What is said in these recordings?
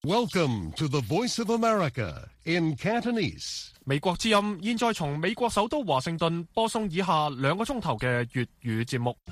Welcome to the Voice of America in Cantonese. 美國之音現在從美國首都華盛頓播送以下2個鐘頭嘅粵語節目。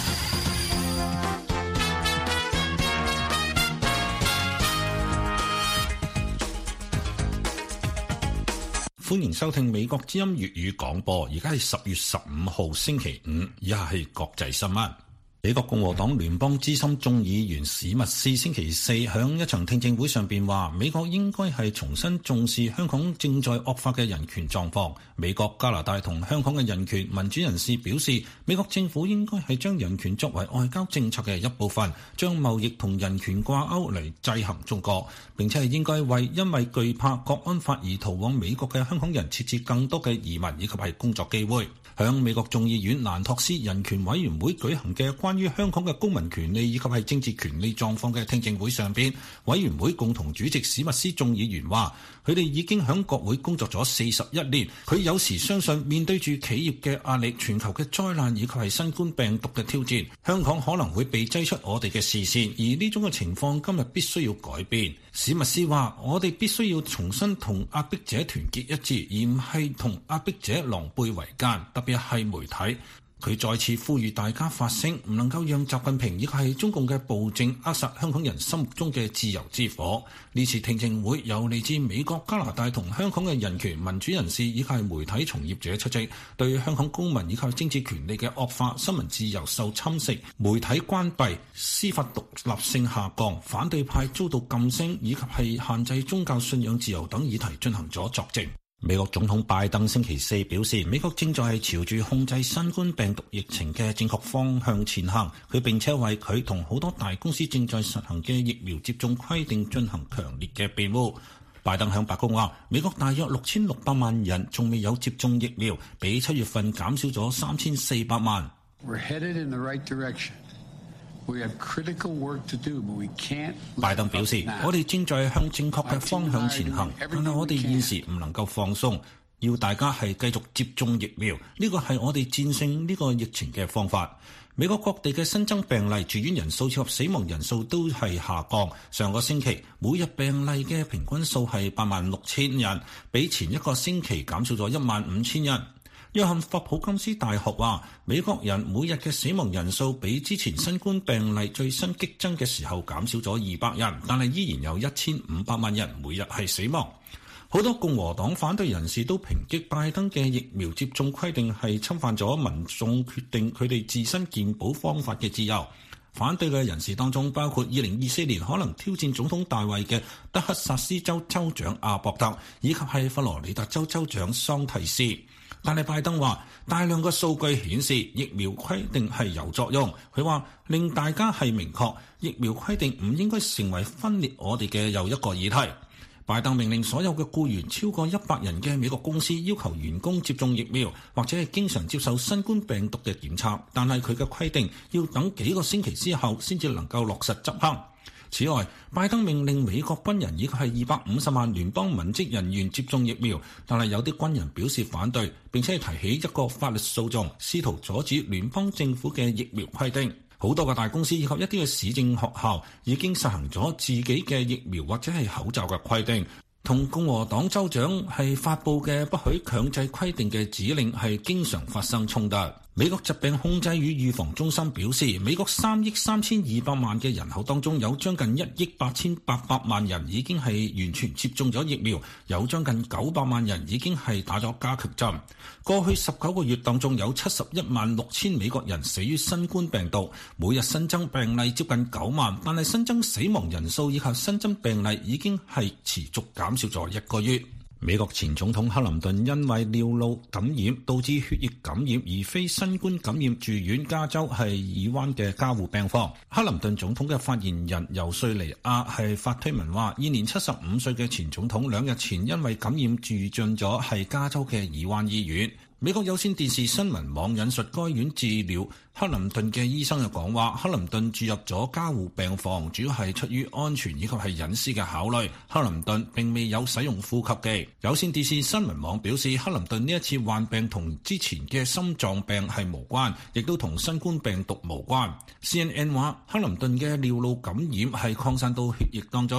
歡迎收聽美國之音粵語廣播，而家係10月15號星期五，以下係國際新聞。美國共和黨聯邦資深眾議員史密斯星期四響一場聽證會上邊話，美國應該係重新重視香港正在惡化嘅人權狀況。美國、加拿大同香港嘅人權民主人士表示，美國政府應該係將人權作為外交政策嘅一部分，將貿易同人權掛鈎嚟制衡中國，並且係應該為因為懼怕國安法而逃往美國嘅香港人設置更多嘅移民以及係工作機會。響美國眾議院蘭托斯人權委員會舉行嘅關於香港嘅公民權利以及係政治權利狀況嘅聽證會上邊，委員會共同主席史密斯眾議員話，佢哋已經響國會工作咗41年，佢有時相信面對住企業嘅壓力、全球嘅災難以及係新冠病毒嘅挑戰，香港可能會被擠出我哋嘅視線，而呢種嘅情況今日必須要改變。史密斯話，我哋必須要重新同壓迫者團結一致，而唔係同壓迫者狼狽為奸，特別係媒體。佢再次呼籲大家發聲，唔能夠讓習近平亦係中共嘅暴政扼殺香港人心目中嘅自由之火。呢次聽證會有嚟自美國、加拿大同香港嘅人權民主人士以及係媒體從業者出席，對香港公民以及政治權利嘅惡化、新聞自由受侵蝕、媒體關閉、司法獨立性下降、反對派遭到禁聲以及係限制宗教信仰自由等議題進行咗作證。美國總統拜登星期四表示，美國正在係朝住控制新冠病毒疫情嘅正確方向前行。佢並且為佢同好多大公司正在實行嘅疫苗接種規定進行強烈嘅辯護。拜登向白宮話，美國大約6600萬人仲未有接種疫苗，比7月份減少咗3400萬。 We're headed in the right direction. We have critical work to do, but we can't. 拜登表示，我哋正在向正確嘅方向前行，但係我哋現時唔能夠放鬆，要大家係繼續接種疫苗，呢個係我哋戰勝呢個疫情嘅方法。美國各地嘅新增病例、住院人數以及死亡人數都係下降。上個星期每日病例嘅平均數係86000人，比前一個星期減少咗15000人。約翰霍普金斯大學話，美國人每日嘅死亡人數比之前新冠病例最新激增嘅時候減少咗200人，但係依然有1500萬人每日係死亡。好多共和黨反對人士都抨擊拜登嘅疫苗接種規定係侵犯咗民眾決定佢哋自身健保方法嘅自由。反對嘅人士當中包括2024年可能挑戰總統大位嘅德克薩斯州州長阿博特，以及係佛羅里達州州長桑提斯。但係拜登話，大量嘅數據顯示疫苗規定係有作用。佢話令大家係明確，疫苗規定唔應該成為分裂我哋嘅又一個議題。拜登命令所有嘅僱員超過100人嘅美國公司要求員工接種疫苗，或者係經常接受新冠病毒嘅檢測，但係佢嘅規定要等幾個星期之後先至能夠落實執行。此外，拜登命令美國軍人以及係250萬聯邦文職人員接種疫苗，但係有啲軍人表示反對，並且提起一個法律訴訟，試圖阻止聯邦政府嘅疫苗規定。好多嘅大公司以及一啲嘅市政學校已經實行咗自己嘅疫苗或者係口罩嘅規定。同共和黨州長係發布嘅不許強制規定嘅指令係經常發生衝突。美國疾病控制與預防中心表示，美國3億3200萬嘅人口當中，有將近1億8800萬人已經係完全接種咗疫苗，有將近900萬人已經係打咗加強針。過去19個月當中，有716000美國人死於新冠病毒，每日新增病例接近9萬，但係新增死亡人數以及新增病例已經係持續減少咗1個月。美國前總統克林頓因為尿路感染導致血液感染而非新冠感染住院加州係爾灣嘅加護病房。克林頓總統嘅發言人尤瑞尼亞係發推文話，現年75歲嘅前總統2日前因為感染住進咗係加州嘅爾灣醫院。美國有線電視新聞網引述該院治療克林頓嘅醫生嘅講話，克林頓住入咗加護病房，主要係出於安全以及係隱私嘅考慮。克林頓並未有使用呼吸機。有線電視新聞網表示，克林頓呢一次患病同之前嘅心臟病係無關，亦都同新冠病毒無關。CNN 話，克林頓嘅尿路感染係擴散到血液當中。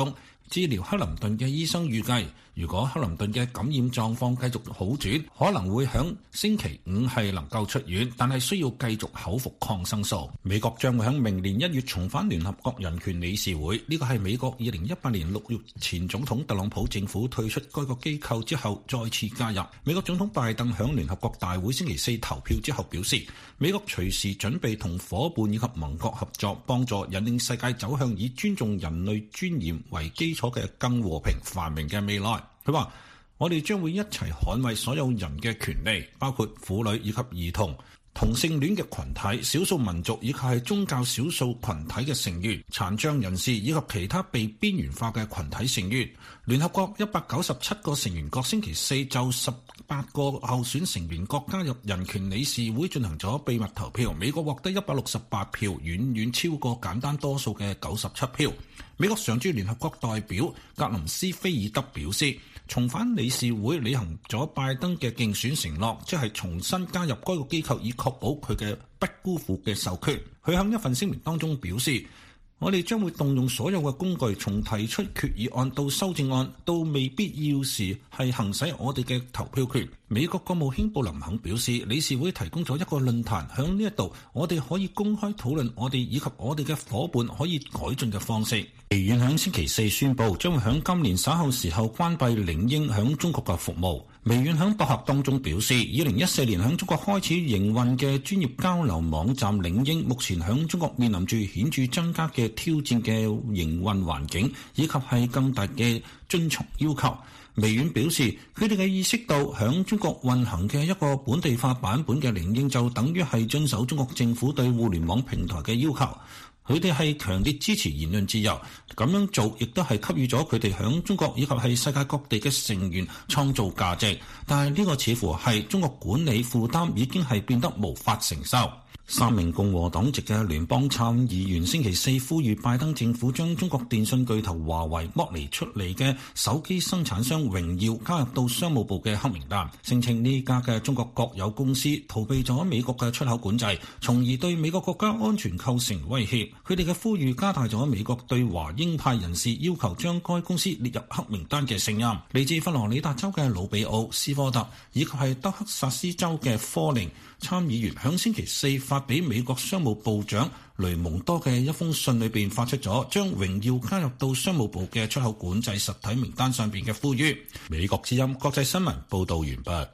治療克林頓嘅醫生預計，如果克林頓嘅感染狀況繼續好轉，可能會響星期5係能夠出院，但係需要繼續口服抗生素。美國將會響明年1月重返聯合國人權理事會，呢個係美國2018年6月前總統特朗普政府退出該個機構之後再次加入。美國總統拜登響聯合國大會星期4投票之後表示，美國隨時準備同夥伴以及盟國合作，幫助引領世界走向以尊重人類尊嚴為基礎嘅更和平繁榮嘅未來。佢話：我哋將會一齊捍衛所有人嘅權利，包括婦女以及兒童、同性戀嘅群體、少數民族以及係宗教少數群體嘅成員、殘障人士以及其他被邊緣化嘅群體成員。聯合國197個成員國星期4就18個候選成員國加入人權理事會進行咗秘密投票，美國獲得168票，遠遠超過簡單多數嘅97票。美國常駐聯合國代表格林斯菲爾德表示，重返理事會履行咗拜登嘅競選承諾，即係重新加入該個機構以確保佢嘅不辜負嘅授權。佢喺一份聲明當中表示，我哋將會動用所有嘅工具，從提出決議案到修正案，到未必要時係行使我哋嘅投票權。美國國務卿布林肯表示，理事會提供咗一個論壇，喺呢一度我哋可以公開討論我哋以及我哋嘅夥伴可以改進嘅方式。微軟喺星期4宣布，將會喺今年稍後時候關閉領英喺中國嘅服務。微軟喺博客當中表示，2014年喺中國開始營運嘅專業交流網站領英，目前喺中國面臨住顯著增加嘅挑戰嘅營運環境，以及係更大嘅遵從要求。微軟表示，佢哋嘅意識到響中國運行嘅一個本地化版本嘅領英就等於係遵守中國政府對互聯網平台嘅要求。佢哋係強烈支持言論自由，咁樣做亦都係給予咗佢哋響中國以及係世界各地嘅成員創造價值。但係呢個似乎係中國管理負擔已經係變得無法承受。3名共和黨籍嘅聯邦參議員星期4呼籲拜登政府將中國電信巨頭華為剝離出嚟嘅手機生產商榮耀加入到商務部嘅黑名單，聲稱呢家嘅中國國有公司逃避咗美國嘅出口管制，從而對美國國家安全構成威脅。佢哋嘅呼籲加大咗美國對華鷹派人士要求將該公司列入黑名單嘅聲音。嚟自佛羅里達州嘅魯比奧、斯科特以及係德克薩斯州嘅科寧參議員響星期4發俾美國商務部長雷蒙多嘅一封信裏邊發出咗將榮耀加入到商務部嘅出口管制實體名單上邊嘅呼籲。美國之音國際新聞報道完畢。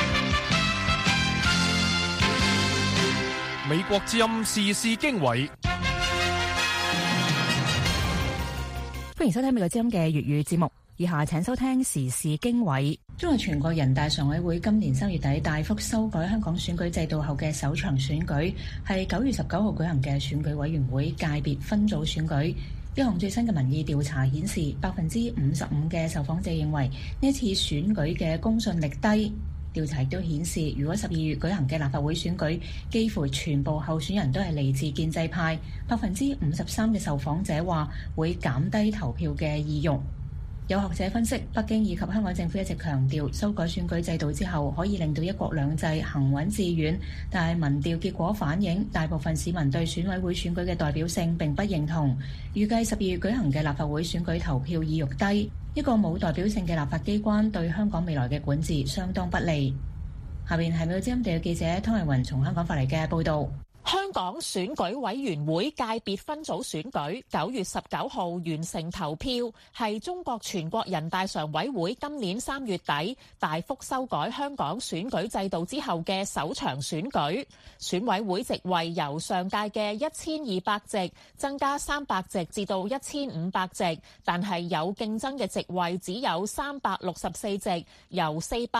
美國之音時事經緯， 歡迎收聽美國之音嘅粵語節目。以下請收聽時事經緯。中國全國人大常委會今年3月底大幅修改香港選舉制度後嘅首場選舉，係9月19號舉行嘅選舉委員會界別分組選舉。一項最新嘅民意調查顯示，55%嘅受訪者認為呢次選舉嘅公信力低。調查亦都顯示，如果12月舉行嘅立法會選舉，幾乎全部候選人都係嚟自建制派，53%嘅受訪者話會減低投票嘅意欲。有學者分析，北京以及香港政府一直強調修改選舉制度之後可以令到一國兩制行穩致遠，但係民調結果反映大部分市民對選委會選舉嘅代表性並不認同。預計12月舉行嘅立法會選舉投票意欲低，一個冇代表性嘅立法機關對香港未來嘅管治相當不利。下面係美國之音地記者湯慧雲從香港發嚟嘅報導。 香港選舉委員會界別分組選舉9月19號完成投票，係中國全國人大常委會今年3月底大幅修改香港選舉制度之後嘅首場選舉。選委會席位由上屆嘅1200席增加300席至到1500席，但係有競爭嘅席位只有364席，由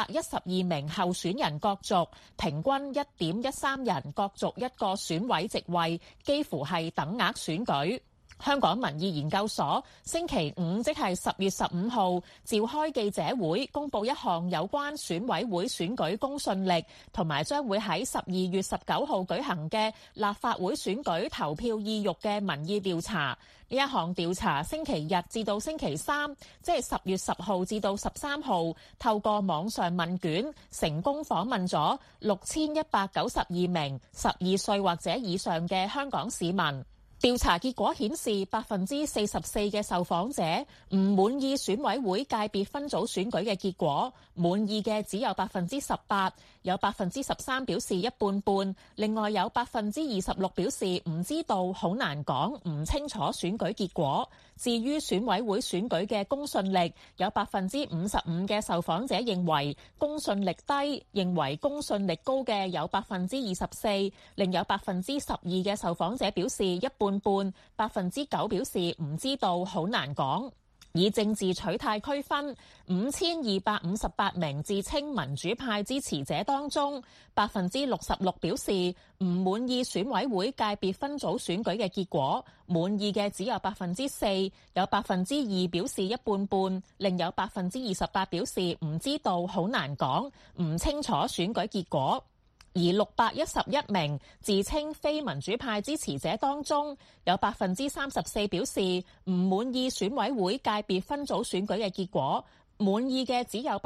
412名候選人角逐，平均 1.13 人角逐一個選委席位，幾乎係等額選舉。香港民意研究所星期五即係10月15號召開記者會，公佈一項有關選委會選舉公信力同埋將會喺12月19號舉行嘅立法會選舉投票意欲嘅民意調查。呢一項調查星期日至到星期三，即係10月10號至到13號，透過網上問卷成功訪問咗6192名12歲或者以上嘅香港市民。 調查結果顯示，44%嘅受訪者唔滿意選委會界別分組選舉嘅結果，滿意嘅只有18%，有13%表示一半半，另外有26%表示唔知道、好難講、唔清楚選舉結果。至於選委會選舉嘅公信力，有55%嘅受訪者認為公信力低，認為公信力高嘅有24%，另有12%嘅受訪者表示一半半，9%表示唔知道、好難講。以政治取態區分，5258名自稱民主派支持者當中，66%表示唔滿意選委會界別分組選舉嘅結果，滿意嘅只有4%，有2%表示一半半，另有28%表示唔知道、好難講、唔清楚選舉結果。而611名自稱非民主派支持者當中，有34%表示唔滿意選委會界別分組選舉嘅結果，滿意嘅只有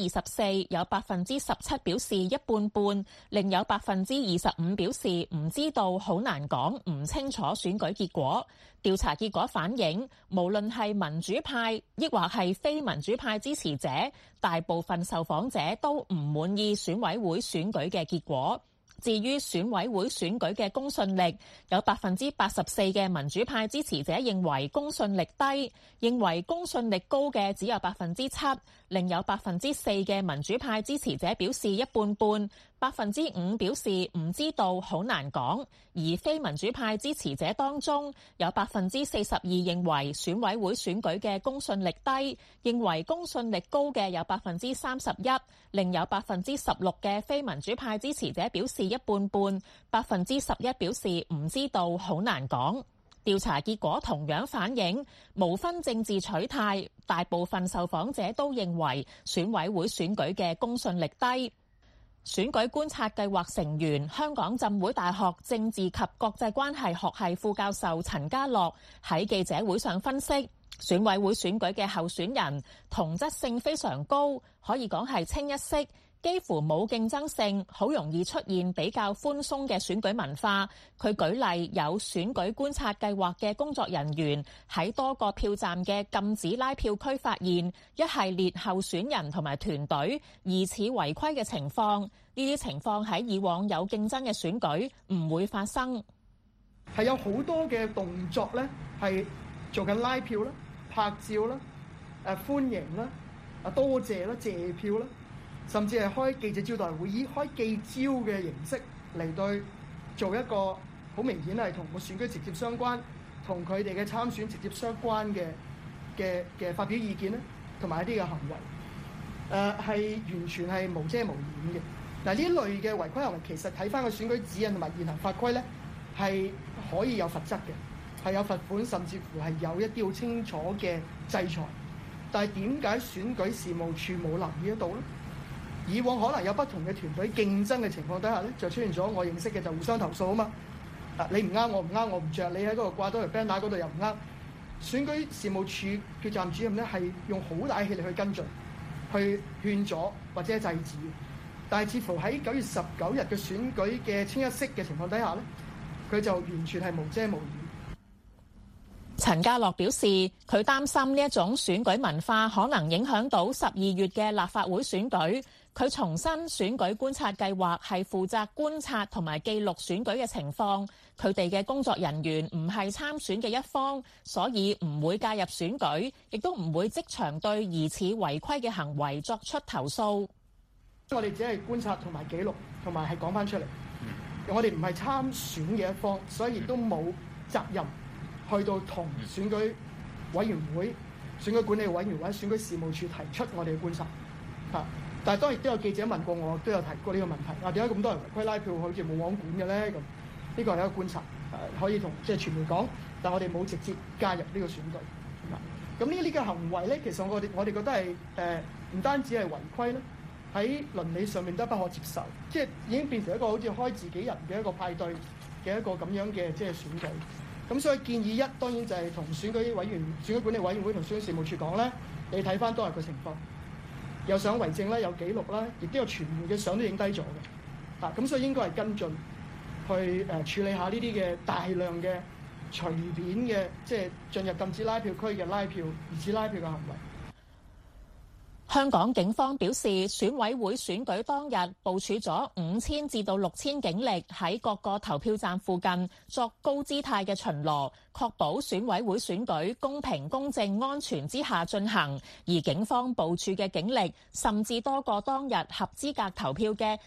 24%，有17%表示一半半，另有25%表示唔知道、好難講、唔清楚選舉結果。調查結果反映，無論係民主派抑或係非民主派支持者，大部分受訪者都唔滿意選委會選舉嘅結果。至於選委會選舉嘅公信力，有84%嘅民主派支持者認為公信力低，認為公信力高嘅只有7%，另有4%嘅民主派支持者表示一半半，5%表示唔知道、好難講。而非民主派支持者當中，有42%認為選委會選舉嘅公信力低，認為公信力高嘅有31%，另有16%嘅非民主派支持者表示一半半，11%表示唔知道、好難講。調查結果同樣反映，無分政治取態，大部分受訪者都認為選委會選舉嘅公信力低。選舉觀察計劃成員、香港浸會大學政治及國際關係學系副教授陳家樂喺記者會上分析，選委會選舉嘅候選人同質性非常高，可以講係清一色，幾乎冇競爭性，好容易出現比較寬鬆嘅選舉文化。佢舉例，有選舉觀察計劃嘅工作人員喺多個票站嘅禁止拉票區發現一系列候選人同埋團隊疑似違規嘅情況。呢啲情況喺以往有競爭嘅選舉唔會發生。 係有好多嘅動作咧，係做緊拉票啦、拍照啦、歡迎啦、多謝啦、謝票啦，甚至係開記者招待會，以開記招嘅形式嚟對做一個好明顯係同個選舉直接相關、同佢哋嘅參選直接相關嘅發表意見咧，同埋一啲嘅行為，係完全係無遮無掩嘅。嗱，呢類嘅違規行為其實睇翻個選舉指引同埋現行法規咧，係可以有罰則嘅，係有罰款，甚至乎係有一啲好清楚嘅制裁。但係點解選舉事務處冇留意得到咧？以往可能有不同嘅團隊競爭嘅情況底下咧，就出現咗我認識嘅就互相投訴啊嘛。你唔啱，我唔啱，我唔着，你喺嗰度掛多條 banner 嗰度又唔啱。選舉事務處票站主任咧係用好大氣力去跟進、去勸阻或者制止。但係似乎喺9月19日嘅選舉嘅清一色嘅情況底下咧，佢就完全係無遮無掩。 陳家樂表示，佢擔心呢一種選舉文化可能影響到12月嘅立法會選舉。佢重申選舉觀察計劃係負責觀察同埋記錄選舉嘅情況，佢哋嘅工作人員唔係參選嘅一方，所以唔會介入選舉，亦都唔會即場對疑似違規嘅行為作出投訴。 我哋只係觀察同埋記錄，同埋係講翻出嚟。我哋唔係參選嘅一方，所以亦都冇責任去到同選舉委員會、選舉管理委員會、選舉事務處提出我哋嘅觀察。但係當然都有記者問過我，都有提過呢個問題。點解咁多人違規拉票，好似冇網管嘅咧？咁呢個係一個觀察，可以同傳媒講，但我哋冇直接加入呢個選舉。咁呢啲嘅行為咧，其實我哋覺得係唔單止係違規咧。喺倫理上面都不可接受，即係已經變成一個好似開自己人嘅一個派對嘅一個咁樣嘅即係選舉。咁所以建議一當然就係同選舉委員、選舉管理委員會同選舉事務處講咧，你睇翻當日嘅情況，有相為證啦，有記錄啦，亦都有傳媒嘅相都影低咗嘅。咁所以應該係跟進去處理下呢啲嘅大量嘅隨便嘅即係進入禁止拉票區嘅拉票、疑似拉票嘅行為。 香港警方表示，選委會選舉當日部署咗5000至到6000警力喺各個投票站附近作高姿態嘅巡邏，確保選委會選舉公平、公正、安全之下進行。而警方部署嘅警力甚至多過當日合資格投票嘅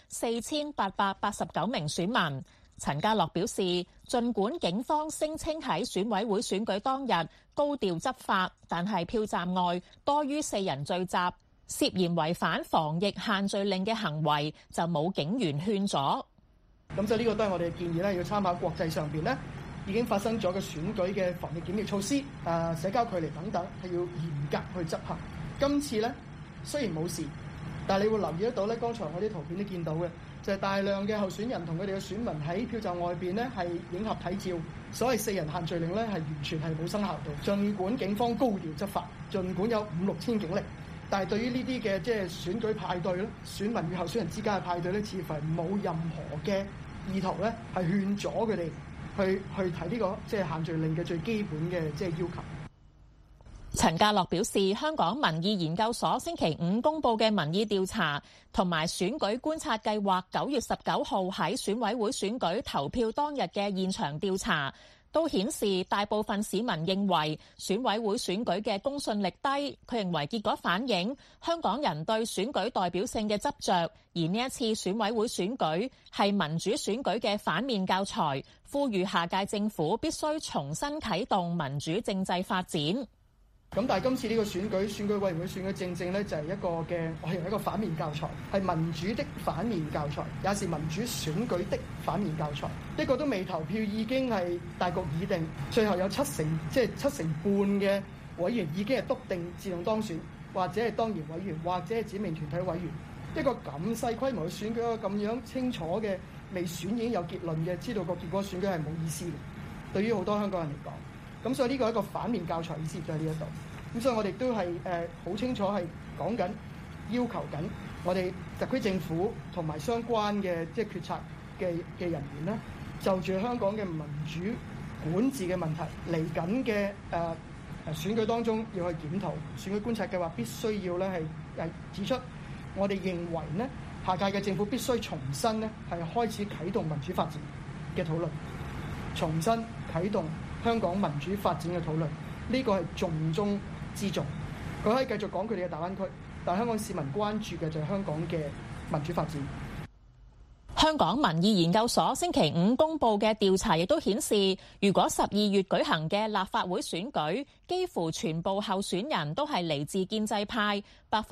4889名選民。陳家樂表示，儘管警方聲稱喺選委會選舉當日高調執法，但係票站外多於4人聚集，涉嫌違反防疫限聚令嘅行為就冇警員勸阻。 咁所以呢個都係我哋嘅建議咧，要參考國際上邊咧已經發生咗嘅選舉嘅防疫檢疫措施，社交距離等等係要嚴格去執行。今次咧雖然冇事，但係你會留意得到咧，剛才我啲圖片都見到嘅。就係大量嘅候選人同佢哋嘅選民喺票站外邊呢係影合體照，所謂4人限聚令呢係完全係冇生效到。儘管警方高調執法，儘管有5-6千警力，但係對於呢啲嘅即係選舉派對咧，選民與候選人之間嘅派對咧，似乎係冇任何嘅意圖咧係勸阻佢哋去提呢個即係限聚令嘅最基本嘅即係要求。 陳家樂表示，香港民意研究所星期5公佈嘅民意調查同埋選舉觀察計劃9月19號喺選委會選舉投票當日嘅現場調查，都顯示大部分市民認為選委會選舉嘅公信力低。佢認為結果反映香港人對選舉代表性嘅執着，而呢一次選委會選舉係民主選舉嘅反面教材，呼籲下屆政府必須重新啟動民主政制發展。 咁但係今次呢個選舉委員會選舉正正咧就係一個嘅，我認為一個反面教材，係民主的反面教材，也是民主選舉的反面教材。一個都未投票已經係大局已定，最後有七成半嘅委員已經係篤定自動當選，或者係當然委員，或者係指明團體委員。一個咁細規模嘅選舉，一個咁樣清楚嘅未選已經有結論嘅，知道個結果選舉係冇意思嘅，對於好多香港人嚟講。咁所以呢個係一個反面教材，意思就喺呢一度。咁所以我哋都係好清楚係講緊、要求緊我哋特區政府同埋相關嘅即係決策嘅人員咧，就住香港嘅民主管治嘅問題，嚟緊嘅選舉當中要去檢討選舉觀察計劃，必須要咧係指出，我哋認為咧下屆嘅政府必須重新咧係開始啟動民主發展嘅討論，重新啟動香港民主發展嘅討論，呢個係重中之重。佢可以繼續講佢哋嘅大灣區，但係香港市民關注嘅就係香港嘅民主發展。 香港民意研究所星期5公佈嘅調查亦都顯示，如果12月舉行嘅立法會選舉，幾乎全部候選人都係嚟自建制派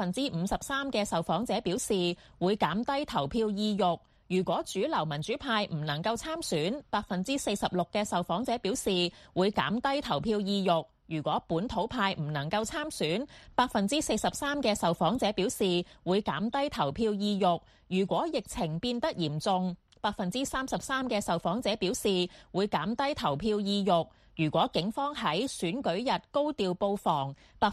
，53%嘅受訪者表示會減低投票意欲。如果主流民主派唔能夠參選，46%嘅受訪者表示會減低投票意欲。如果本土派唔能夠參選，43%嘅受訪者表示會減低投票意欲。如果疫情變得嚴重，33%嘅受訪者表示會減低投票意欲。如果警方喺選舉日高調布防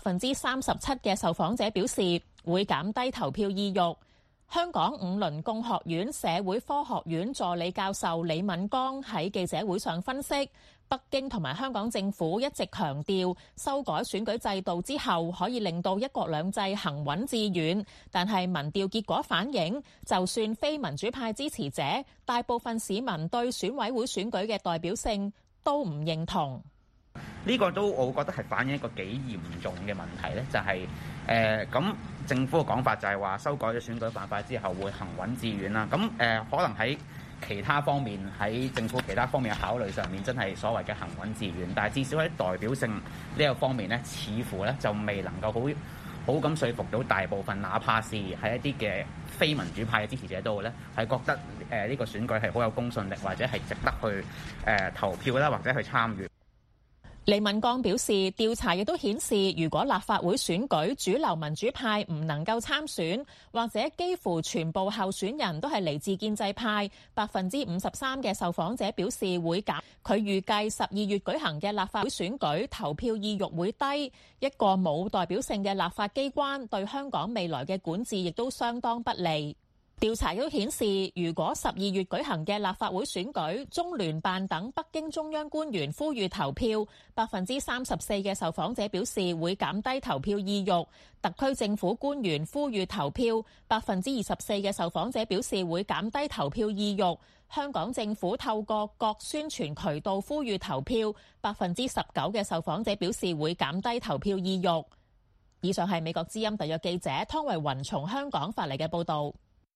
，37%嘅受訪者表示會減低投票意欲。香港五倫共學院社會科學院助理教授李敏剛喺記者會上分析，北京同埋香港政府一直強調修改選舉制度之後可以令到一國兩制行穩致遠，但係民調結果反映，就算非民主派支持者，大部分市民對選委會選舉嘅代表性都唔認同。 呢個都我覺得係反映一個幾嚴重嘅問題咧，就係咁政府嘅講法就係話修改咗選舉辦法之後會行穩致遠啦。咁可能喺其他方面，喺政府其他方面嘅考慮上面，真係所謂嘅行穩致遠，但係至少喺代表性呢個方面咧，似乎咧就未能夠好咁說服到大部分，哪怕是喺一啲嘅非民主派嘅支持者都好咧，係覺得呢個選舉係好有公信力，或者係值得去投票啦，或者去參與。 李敏剛表示，調查亦都顯示，如果立法會選舉主流民主派唔能夠參選，或者幾乎全部候選人都係嚟自建制派，53%嘅受訪者表示會減。佢預計12月舉行嘅立法會選舉投票意欲會低，一個冇代表性嘅立法機關對香港未來嘅管治亦都相當不利。 調查亦都顯示，如果12月舉行嘅立法會選舉，中聯辦等北京中央官員呼籲投票，34%嘅受訪者表示會減低投票意欲；特區政府官員呼籲投票，24%嘅受訪者表示會減低投票意欲；香港政府透過各宣傳渠道呼籲投票，19%嘅受訪者表示會減低投票意欲。以上係美國之音特約記者湯慧雲從香港發嚟嘅報導。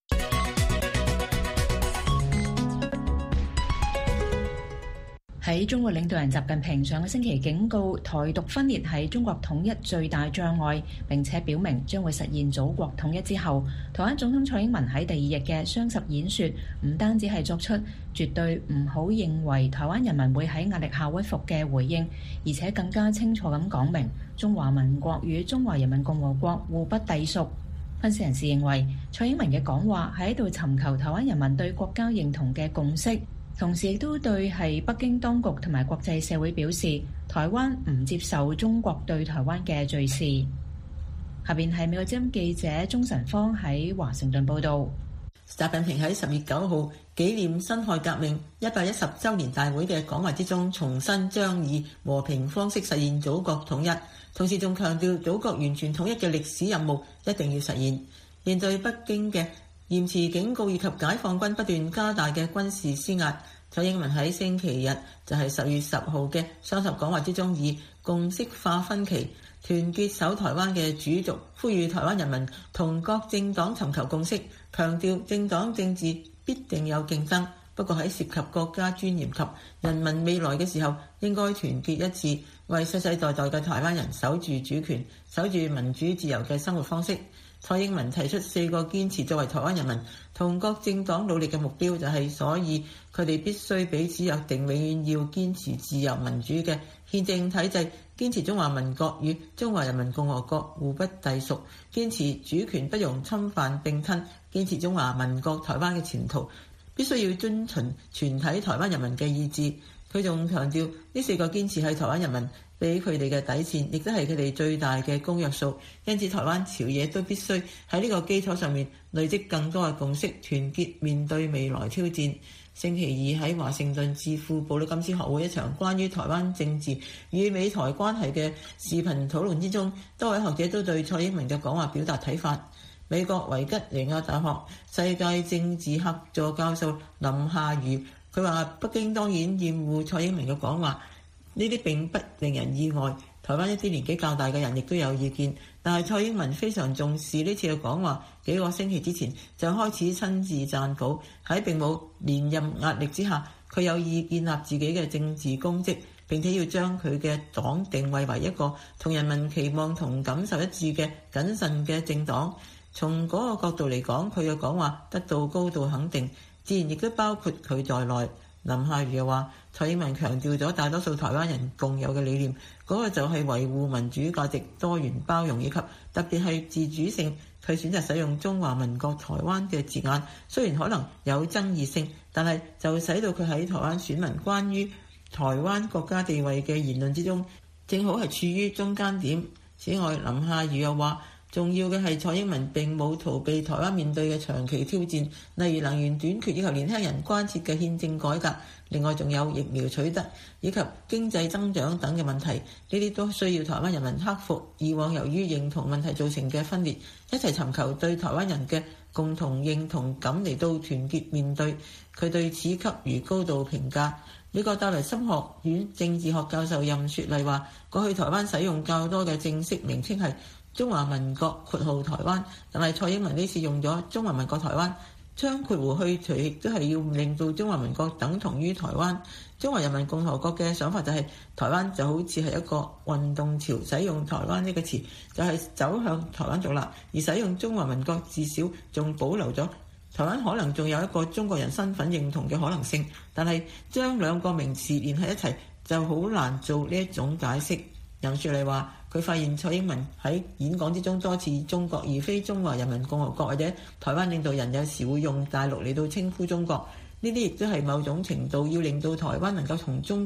喺中國領導人習近平上個星期警告，台獨分裂係中國統一最大障礙，並且表明將會實現祖國統一之後，台灣總統蔡英文喺第二日嘅雙十演說，唔單止係作出絕對唔好認為台灣人民會喺壓力下屈服嘅回應，而且更加清楚咁講明中華民國與中華人民共和國互不隸屬。分析人士認為，蔡英文嘅講話係喺度尋求台灣人民對國家認同嘅共識，同時亦都對係北京當局同埋國際社會表示，台灣唔接受中國對台灣嘅敘事。下邊係美國之音記者鍾晨芳喺華盛頓報導。 習近平喺10月9號紀念辛亥革命110週年大會嘅講話之中，重新將以和平方式實現祖國統一，同時仲強調祖國完全統一嘅歷史任務一定要實現。面對北京嘅嚴詞警告以及解放軍不斷加大嘅軍事施壓，蔡英文喺星期日就係10月10號嘅雙十講話之中，以共識化分歧、團結守台灣嘅主軸，呼籲台灣人民同各政黨尋求共識，強調政黨政治必定有競爭，不過喺涉及國家尊嚴及人民未來嘅時候，應該團結一致，為世世代代嘅台灣人守住主權、守住民主自由嘅生活方式。蔡英文提出4個堅持作為台灣人民同各政黨努力嘅目標，就係所以佢哋必須彼此約定，永遠要堅持自由民主嘅憲政體制，堅持中華民國與中華人民共和國互不隸屬，堅持主權不容侵犯並吞，堅持中華民國台灣嘅前途必須要遵循全體台灣人民嘅意志。佢仲強調呢4個堅持係台灣人民俾佢哋嘅底線，亦都係佢哋最大嘅公約數。因此台灣朝野都必須喺呢個基礎上面累積更多嘅共識，團結面對未來挑戰。星期二喺華盛頓智庫布里金斯學會一場關於台灣政治與美台關係嘅視頻討論之中，多位學者都對蔡英文嘅講話表達睇法。美國維吉尼亞大學世界政治客座教授林夏瑜，佢話北京當然厭惡蔡英文嘅講話，呢啲並不令人意外。台灣一啲年紀較大嘅人亦都有意見，但係蔡英文非常重視呢次嘅講話，幾個星期之前就開始親自撰稿，喺並冇連任壓力之下，佢有意建立自己嘅政治功績，並且要將佢嘅黨定位為一個同人民期望同感受一致嘅謹慎嘅政黨。從嗰個角度嚟講，佢嘅講話得到高度肯定，自然亦都包括佢在內。林夏瑜又話，蔡英文強調咗大多數台灣人共有嘅理念，嗰個就係維護民主價值、多元包容以及特別係自主性。佢選擇使用中華民國台灣嘅字眼，雖然可能有爭議性，但係就使到佢喺台灣選民關於台灣國家地位嘅言論之中，正好係處於中間點。此外，林夏瑜又話，重要嘅係蔡英文並冇逃避台灣面對嘅長期挑戰，例如能源短缺以及年輕人關切嘅憲政改革，另外仲有疫苗取得以及經濟增長等嘅問題，呢啲都需要台灣人民克服以往由於認同問題造成嘅分裂，一齊尋求對台灣人嘅共同認同感嚟到團結面對。佢對此給予高度評價。美國戴維森學院政治學教授任雪麗話，過去台灣使用較多嘅正式名稱係中華民國括號台灣，但係蔡英文呢次用咗中華民國台灣，將括弧去除，亦都係要令到中華民國等同於台灣。中華人民共和國嘅想法就係台灣就好似係一個運動潮，使用台灣呢個詞就係走向台灣獨立，而使用中華民國至少仲保留咗台灣可能仲有一個中國人身份認同嘅可能性，但係將兩個名詞連喺一齊就好難做呢一種解釋。任雪麗話，佢發現蔡英文喺演講之中多次以中國而非中華人民共和國或者台灣領導人有時會用大陸嚟到稱呼中國，呢啲亦都係某種程度要令到台灣能夠同中國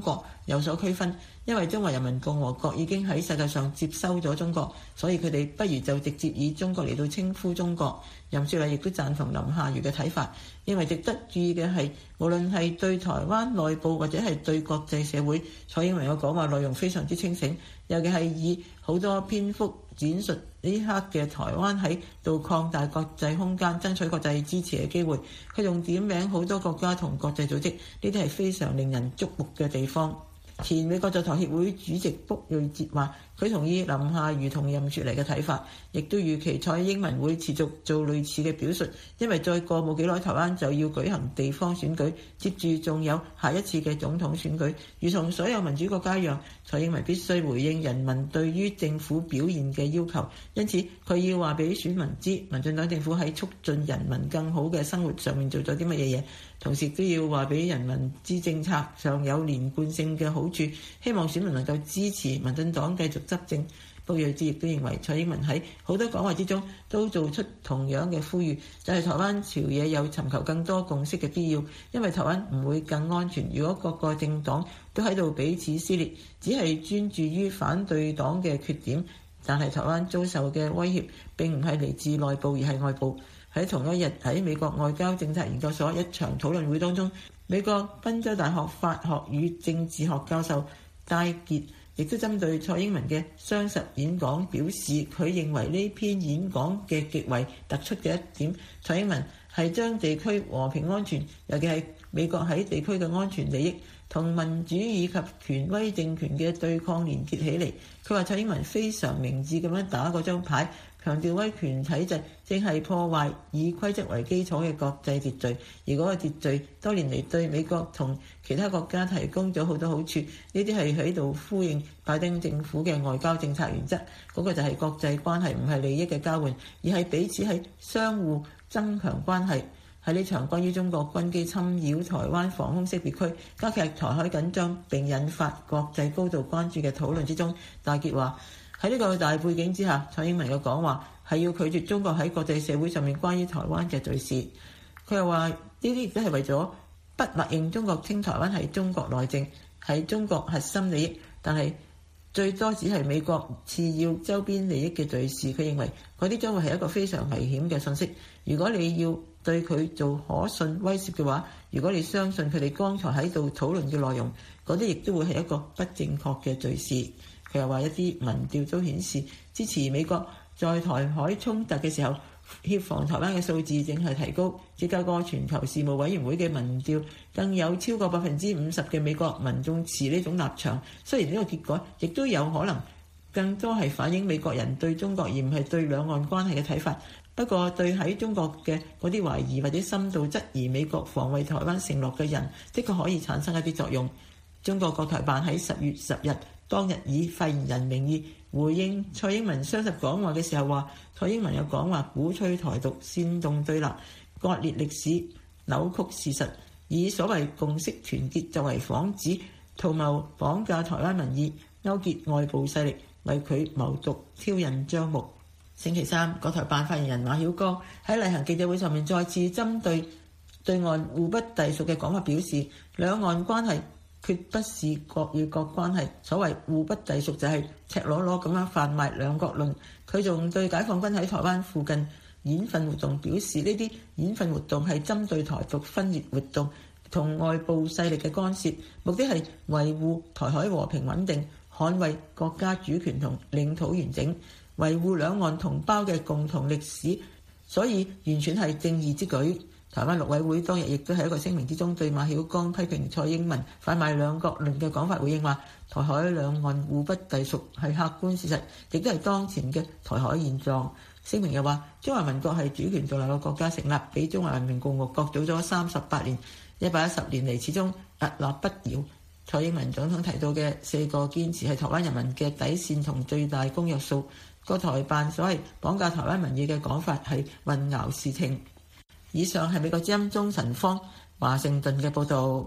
有所區分，因為中華人民共和國已經喺世界上接收咗中國，所以佢哋不如就直接以中國嚟到稱呼中國。任雪麗亦都贊同林夏如嘅睇法，認為值得注意嘅係，無論係對台灣內部或者係對國際社會，蔡英文嘅講話內容非常之清醒，尤其係以好多篇幅展述呢刻嘅台灣喺度擴大國際空間、爭取國際支持嘅機會。佢仲點名好多國家同國際組織，呢啲係非常令人矚目嘅地方。前美國在台協會主席卜瑞哲話，佢同意林夏如同任雪麗嘅睇法，亦都預期蔡英文會持續做類似嘅表述，因為再過冇幾耐，台灣就要舉行地方選舉，接住仲有下一次嘅總統選舉。如同所有民主國家一樣，蔡英文必須回應人民對於政府表現嘅要求，因此佢要話俾選民知，民進黨政府喺促進人民更好嘅生活上面做咗啲乜嘢嘢，同時都要話俾人民知政策上有連貫性嘅好處，希望選民能夠支持民進黨繼續執政。卜瑞哲亦都認為蔡英文喺好多講話之中都做出同樣嘅呼籲，就係台灣朝野有尋求更多共識嘅必要，因為台灣唔會更安全，如果各個政黨都喺度彼此撕裂，只係專注於反對黨嘅缺點，但係台灣遭受嘅威脅並唔係嚟自內部而係外部。喺同一日，喺美國外交政策研究所一場討論會當中，美國賓州大學法學與政治學教授戴傑亦都針對蔡英文嘅雙十演講表示，佢認為呢篇演講嘅極為突出嘅一點，蔡英文係將地區和平安全，尤其係美國喺地區嘅安全利益同民主以及權威政權嘅對抗連結起嚟。佢話蔡英文非常明智咁樣打嗰張牌，強調威權體制正係破壞以規則為基礎嘅國際秩序，而嗰個秩序多年嚟對美國同其他國家提供咗好多好處，呢啲係喺度呼應拜登政府嘅外交政策原則，嗰個就係國際關係唔係利益嘅交換，而係彼此喺相互增強關係。喺呢場關於中國軍機侵擾台灣防空識別區、加劇台海緊張並引發國際高度關注嘅討論之中，戴傑話喺呢個大背景之下，蔡英文嘅講話係要拒絕中國喺國際社會上面關於台灣嘅敘事。佢又話呢啲亦都係為咗不默認中國稱台灣係中國內政，係中國核心利益，但係最多只係美國次要周邊利益嘅敘事。佢認為嗰啲將會係一個非常危險嘅信息。如果你要對佢做可信威懾嘅話，如果你相信佢哋剛才喺度討論嘅內容，嗰啲亦都會係一個不正確嘅敘事。佢又話一啲民調都顯示支持美國在台海衝突嘅時候協防台灣嘅數字正係提高。芝加哥全球事務委員會嘅民調更有超過50%嘅美國民眾持呢種立場。雖然呢個結果亦都有可能更多係反映美國人對中國而唔係對兩岸關係嘅睇法，不過對喺中國嘅嗰啲懷疑或者深度質疑美國防衛台灣承諾嘅人，的確可以產生一啲作用。中國國台辦喺10月10日當日以發言人名義回應蔡英文雙十講話嘅時候話，蔡英文有講話鼓吹台獨、煽動對立、割裂歷史、扭曲事實，以所謂共識團結作為幌子，圖謀綁架台灣民意，勾結外部勢力，為佢謀獨、挑釁張目。星期三，國台辦發言人馬曉光喺例行記者會上面再次針對對岸互不隸屬嘅講法表示，兩岸關係決不是國與國關係，所謂互不隸屬就係赤裸裸咁樣販賣兩國論。佢仲對解放軍喺台灣附近演訓活動表示，呢啲演訓活動係針對台獨分裂活動同外部勢力嘅干涉，目的係維護台海和平穩定，捍衛國家主權同領土完整，維護兩岸同胞嘅共同歷史，所以完全係正義之舉。台灣陸委會當日亦都喺一個聲明之中對馬曉光批評蔡英文販賣兩國論嘅講法回應話，台海兩岸互不隸屬係客觀事實，亦都係當前嘅台海現狀。聲明又話，中華民國係主權獨立嘅國家，成立比中華人民共和國早咗38年，110年嚟始終屹立不搖。蔡英文總統提到嘅4個堅持係台灣人民嘅底線同最大公約數。國台辦所謂綁架台灣民意嘅講法係混淆視聽。以上係美國之音中晨方華盛頓嘅報導。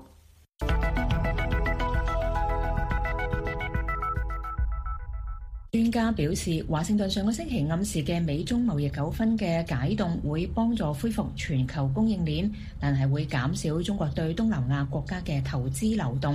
專家表示，華盛頓上個星期暗示嘅美中貿易糾紛嘅解凍會幫助恢復全球供應鏈，但係會減少中國對東南亞國家嘅投資流動。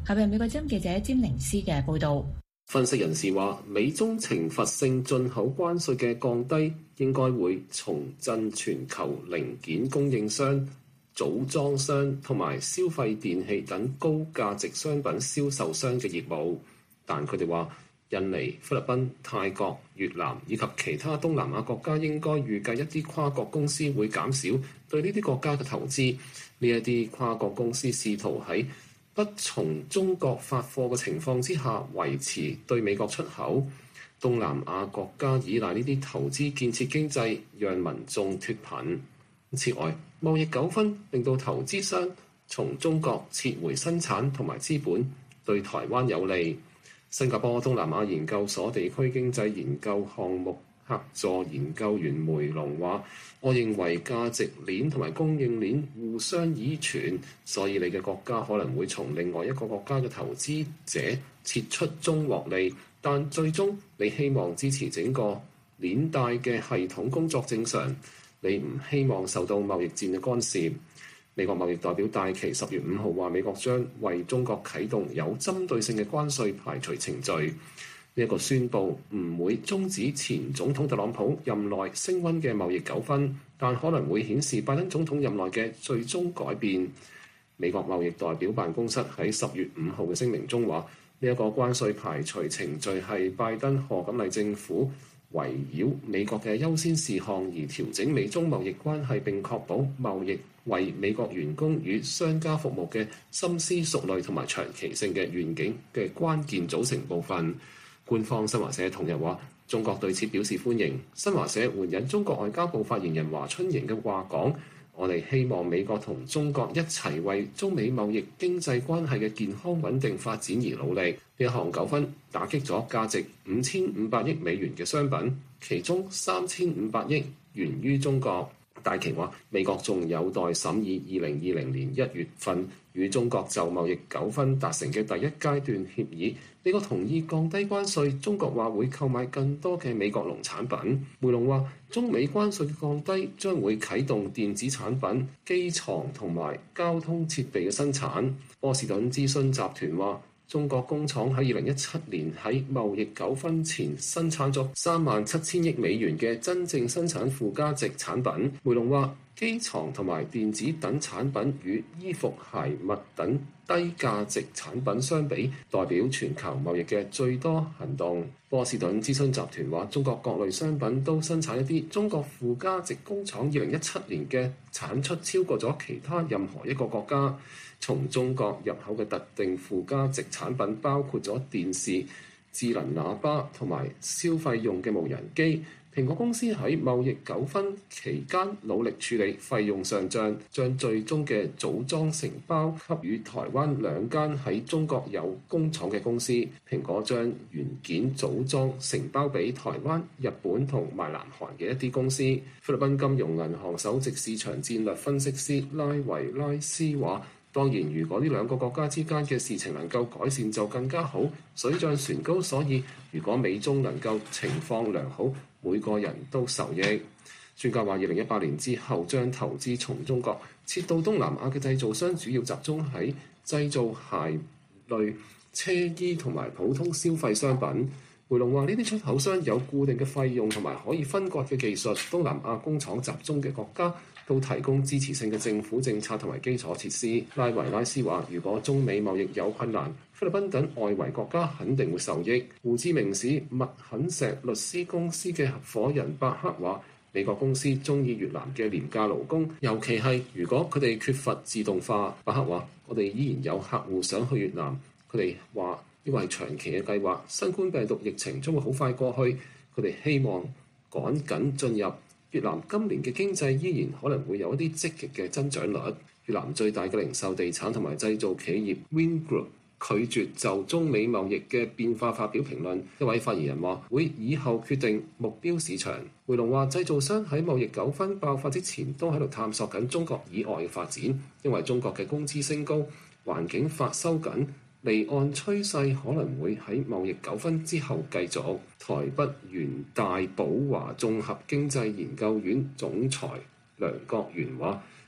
下邊美國之音記者詹寧斯嘅報導。 分析人士話，美中懲罰性進口關稅嘅降低，應該會重振全球零件供應商、組裝商同埋消費電器等高價值商品銷售商嘅業務。但佢哋話，印尼、菲律賓、泰國、越南以及其他東南亞國家應該預計一啲跨國公司會減少對呢啲國家嘅投資。呢一啲跨國公司試圖喺不從中國發貨嘅情況之下維持對美國出口。東南亞國家依賴呢啲投資建設經濟，讓民眾脫貧。此外，貿易糾紛令到投資商從中國撤回生產同埋資本，對台灣有利。新加坡東南亞研究所地區經濟研究項目客座研究員梅龍話，我認為價值鏈同埋供應鏈互相依存，所以你嘅國家可能會從另外一個國家嘅投資者撤出中獲利，但最終你希望支持整個鏈帶嘅系統工作正常，你唔希望受到貿易戰嘅干涉。美國貿易代表戴琪10月5號話，美國將為中國啟動有針對性嘅關稅排除程序。呢一個宣佈唔會終止前總統特朗普任內升溫嘅貿易糾紛，但可能會顯示拜登總統任內嘅最終改變。美國貿易代表辦公室喺10月5號嘅聲明中話，呢一個關稅排除程序係拜登賀錦麗政府圍繞美國嘅優先事項而調整美中貿易關係，並確保貿易為美國員工與商家服務嘅深思熟慮同埋長期性嘅願景嘅關鍵組成部分。官方新華社同日話，中國對此表示歡迎。新華社援引中國外交部發言人華春瑩嘅話講，我哋希望美國同中國一齊為中美貿易經濟關係嘅健康穩定發展而努力。呢一項糾紛打擊咗價值5500億美元嘅商品，其中3500億源於中國。戴琪話，美國仲有待審議2020年1月份與中國就貿易糾紛達成嘅第一階段協議。美國同意降低關稅，中國話會購買更多嘅美國農產品。梅龍話，中美關稅降低將會啟動電子產品、機床同埋交通設備嘅生產。波士頓諮詢集團話，中國工廠喺2017年喺貿易糾紛前生產咗37000億美元嘅真正生產附加值產品。梅龍話，機床同埋電子等產品與衣服、鞋襪等低價值產品相比，代表全球貿易嘅最多行動。波士頓諮詢集團話，中國各類商品都生產一啲中國附加值工廠2017年嘅產出超過咗其他任何一個國家。從中國入口嘅特定附加值產品包括咗電視、智能喇叭同埋消費用嘅無人機。蘋果公司喺貿易糾紛期間努力處理費用上漲，將最終嘅組裝承包給予台灣2間喺中國有工廠嘅公司。蘋果將元件組裝承包俾台灣、日本同埋南韓嘅一啲公司。菲律賓金融銀行首席市場戰略分析師拉維拉斯話，當然，如果呢兩個國家之間嘅事情能夠改善就更加好，水漲船高。所以，如果美中能夠情況良好，每個人都受益。專家話，2018年之後將投資從中國撤到東南亞嘅製造商，主要集中喺製造鞋類、車衣同埋普通消費商品。梅龍話，呢啲出口商有固定嘅費用同埋可以分割嘅技術，東南亞工廠集中嘅國家都提供支持性嘅政府政策同埋基礎設施。拉維拉斯話，如果中美貿易有困難，菲律賓等外圍國家肯定會受益。胡志明市麥肯錫律師公司嘅合夥人伯克話，美國公司中意越南嘅廉價勞工，尤其係如果佢哋缺乏自動化。伯克話，我哋依然有客戶想去越南，佢哋話呢個係長期嘅計劃，新冠病毒疫情將會好快過去，佢哋希望趕緊進入。越南今年嘅經濟依然可能會有一啲積極嘅增長率。越南最大嘅零售地產同埋製造企業 Vingroup 拒絕就中美貿易嘅變化發表評論。一位發言人話，會以後決定目標市場。梅龍話，製造商喺貿易糾紛爆發之前都喺度探索緊中國以外嘅發展，因為中國嘅工資升高，環境發收緊。離岸趨勢可能會喺貿易糾紛之後繼續。台北元大寶華綜合經濟研究院總裁梁國元話，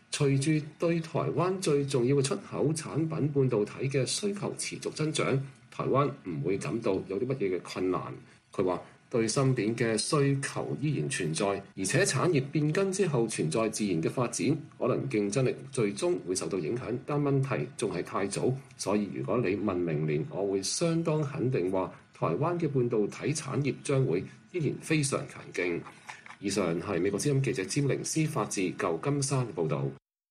隨住對台灣最重要嘅出口產品半導體嘅需求持續增長，台灣唔會感到有啲乜嘢嘅困難。佢話對芯片嘅需求依然存在，而且產業變更之後存在自然嘅發展，可能競爭力最終會受到影響，但問題仲係太早。所以如果你問明年，我會相當肯定話台灣嘅半導體產業將會依然非常強勁。以上係美國之音記者詹寧斯發自舊金山報導。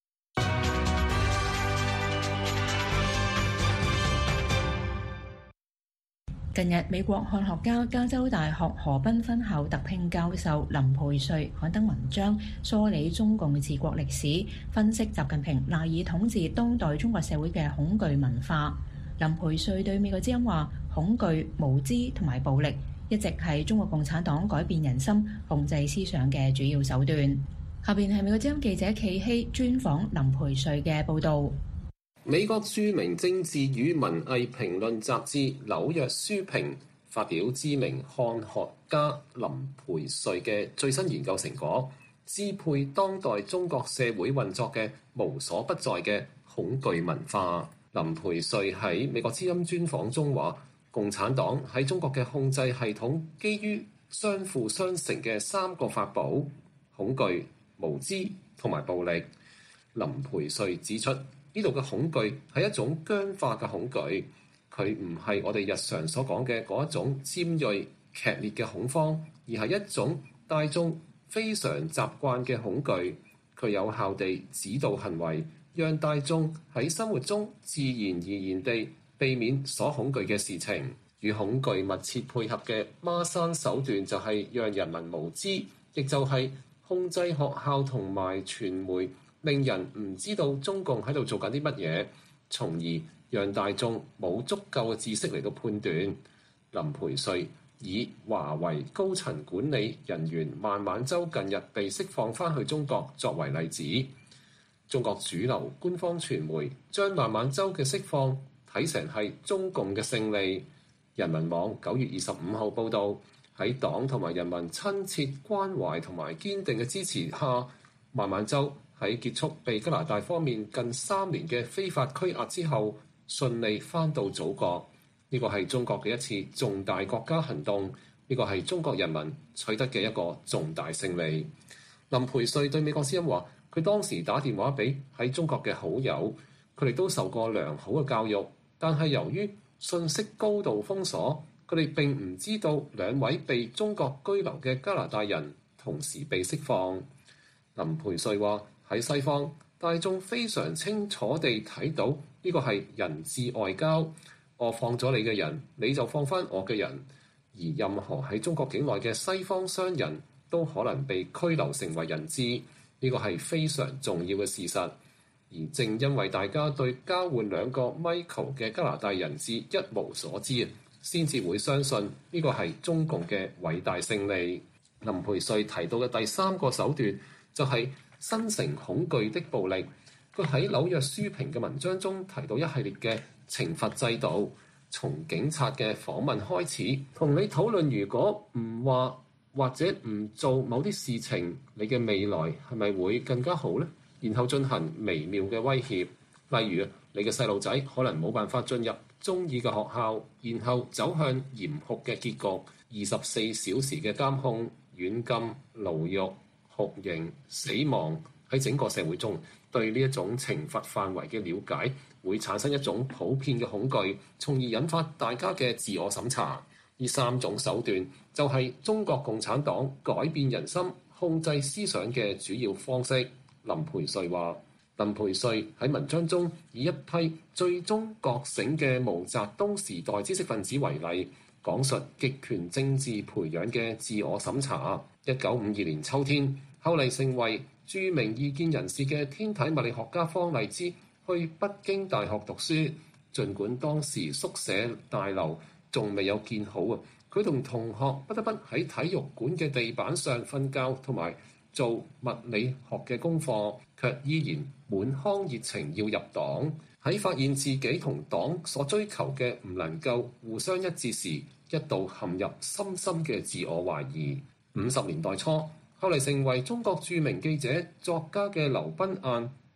近日，美國漢學家加州大學河濱分校特聘教授林培瑞刊登文章，梳理中共治國歷史，分析習近平賴以統治當代中國社會嘅恐懼文化。林培瑞對美國之音話：恐懼、無知同埋暴力一直係中國共產黨改變人心、控制思想嘅主要手段。下邊係美國之音記者祁希專訪林培瑞嘅報導。 美國著名政治與文藝評論雜誌《紐約書評》發表知名漢學家林培瑞嘅最新研究成果，支配當代中國社會運作嘅無所不在嘅恐懼文化。林培瑞喺美國之音專訪中話，共產黨喺中國嘅控制系統基於相輔相成嘅三個法寶：恐懼、無知同埋暴力。林培瑞指出，呢度嘅恐懼係一種僵化嘅恐懼，佢唔係我哋日常所講嘅嗰一種尖鋭劇烈嘅恐慌，而係一種大眾非常習慣嘅恐懼。佢有效地指導行為，讓大眾喺生活中自然而然地避免所恐懼嘅事情。與恐懼密切配合嘅孖生手段就係讓人民無知，亦就係控制學校同埋傳媒，令人唔知道中共喺度做緊啲乜嘢，從而讓大眾冇足夠嘅知識嚟到判斷。林培瑞以華為高層管理人員孟晚舟近日被釋放返去中國作為例子。中國主流官方傳媒將孟晚舟嘅釋放睇成係中共嘅勝利。人民網9月25號報導，喺黨同埋人民親切關懷同埋堅定嘅支持下，孟晚舟喺結束被加拿大方面近3年嘅非法拘押之後，順利返到祖國。呢個係中國嘅一次重大國家行動，呢個係中國人民取得嘅一個重大勝利。林培瑞對美國之音話，佢當時打電話俾喺中國嘅好友，佢哋都受過良好嘅教育，但係由於信息高度封鎖，佢哋並唔知道2位被中國拘留嘅加拿大人同時被釋放。林培瑞話，喺西方，大眾非常清楚地睇到呢個係人質外交，我放咗你嘅人，你就放翻我嘅人，而任何喺中國境內嘅西方商人都可能被拘留成為人質，呢個係非常重要嘅事實。而正因為大家對交換2個 Michael 嘅加拿大人質一無所知，先至會相信呢個係中共嘅偉大勝利。林培瑞提到嘅第3個手段就係生成恐懼的暴力。佢喺紐約書評嘅文章中提到一系列嘅懲罰制度，從警察嘅訪問開始，同你討論如果唔話或者唔做某啲事情，你嘅未來係咪會更加好呢？然後進行微妙嘅威脅，例如你嘅細路仔可能冇辦法進入中意嘅學校，然後走向嚴酷嘅結局，24小時嘅監控、軟禁、牢獄、酷刑、死亡。喺整個社會中，對呢一種懲罰範圍嘅了解，會產生一種普遍嘅恐懼，從而引發大家嘅自我審查。呢3種手段就係中國共產黨改變人心、控制思想嘅主要方式。林培瑞話，林培瑞喺文章中以一批最終覺醒嘅毛澤東時代知識分子為例，講述極權政治培養嘅自我審查。1952年秋天，後嚟成為著名異見人士嘅天體物理學家方勵之去北京大學讀書，儘管當時宿舍大樓仲未有建好啊，佢同同學不得不喺體育館嘅地板上瞓覺同埋做物理學嘅功課，卻依然滿腔熱情要入黨。喺發現自己同黨所追求嘅唔能夠互相一致時，一度陷入深深嘅自我懷疑。50年代初，後嚟成為中國著名記者作家嘅劉賓雁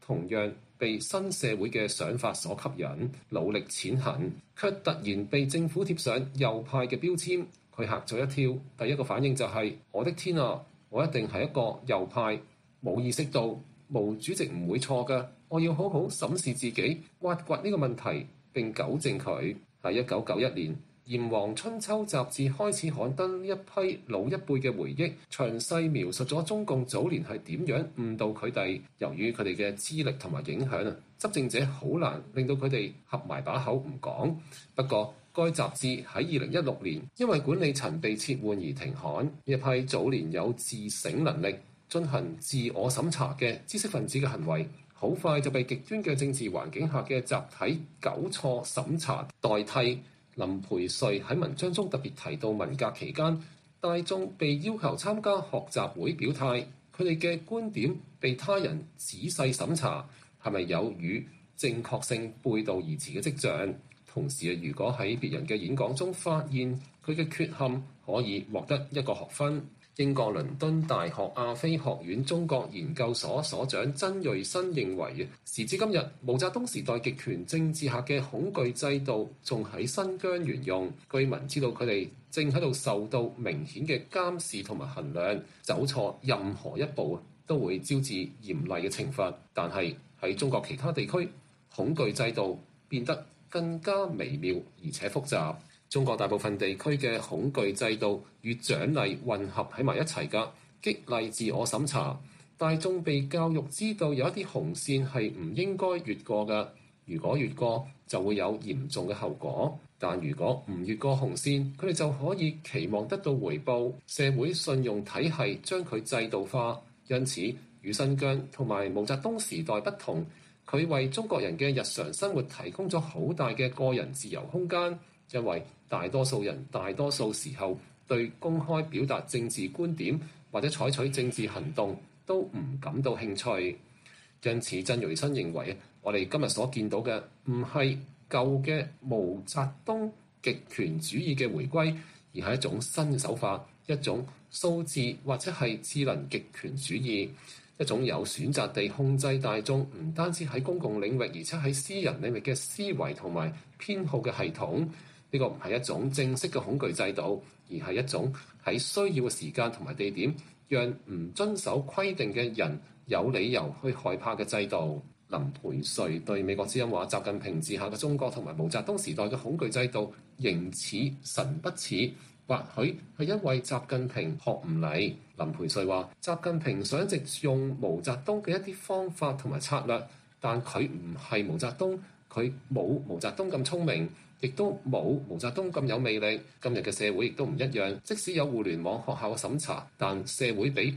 同樣被新社會嘅想法所吸引，努力前行，卻突然被政府貼上右派嘅標籤，佢嚇咗一跳。第一個反應就係：我的天啊！我一定係一個右派，冇意識到毛主席唔會錯㗎。我要好好審視自己，挖掘呢個問題並糾正佢。喺1991年，《炎黃春秋》雜誌開始刊登呢一批老一輩嘅回憶，詳細描述咗中共早年係點樣誤導佢哋。由於佢哋嘅資歷同埋影響啊，執政者好難令到佢哋合埋把口唔講。不過，該雜誌喺2016年因為管理層被撤換而停刊。呢一批早年有自省能力、進行自我審查嘅知識分子嘅行為，好快就被極端嘅政治環境下嘅集體糾錯審查代替。林培瑞喺文章中特別提到，文革期間大眾被要求參加學習會表態，佢哋嘅觀點被他人仔細審查，係咪有與正確性背道而馳嘅跡象？同時如果喺別人嘅演講中發現佢嘅缺陷，可以獲得一個學分。英國倫敦大學亞非學院中國研究所所長曾瑞新認為，時至今日，毛澤東時代極權政治下嘅恐懼制度仲喺新疆沿用，居民知道佢哋正喺度受到明顯嘅監視同埋衡量，走錯任何一步都會招致嚴厲嘅懲罰。但係喺中國其他地區，恐懼制度變得更加微妙而且複雜。中國大部分地區嘅恐懼制度與獎勵混合喺埋一齊㗎，激勵自我審查。大眾被教育知道有一啲紅線係唔應該越過㗎，如果越過就會有嚴重嘅後果。但如果唔越過紅線，佢哋就可以期望得到回報。社會信用體系將佢制度化，因此與新疆同埋毛澤東時代不同，佢為中國人嘅日常生活提供咗好大嘅個人自由空間。因為大多數人大多數時候對公開表達政治觀點或者採取政治行動都唔感到興趣，因此曾瑞新認為，我哋今日所見到嘅唔係舊嘅毛澤東極權主義嘅回歸，而係一種新嘅手法，一種數字或者係智能極權主義，一種有選擇地控制大眾，唔單止喺公共領域，而且喺私人領域嘅思維同埋偏好嘅系統。呢個唔係一種正式嘅恐懼制度，而係一種喺需要嘅時間同埋地點，讓唔遵守規定嘅人有理由去害怕嘅制度。林培瑞對美國之音話：習近平治下嘅中國同埋毛澤東時代嘅恐懼制度，形似神不似，或許係因為習近平學唔嚟。林培瑞話：習近平想一直用毛澤東嘅一啲方法同埋策略，但佢唔係毛澤東，佢冇毛澤東咁聰明。亦都冇毛澤東咁有魅力。今日嘅社會亦都唔一樣，即使有互聯網學校嘅審查，但社會比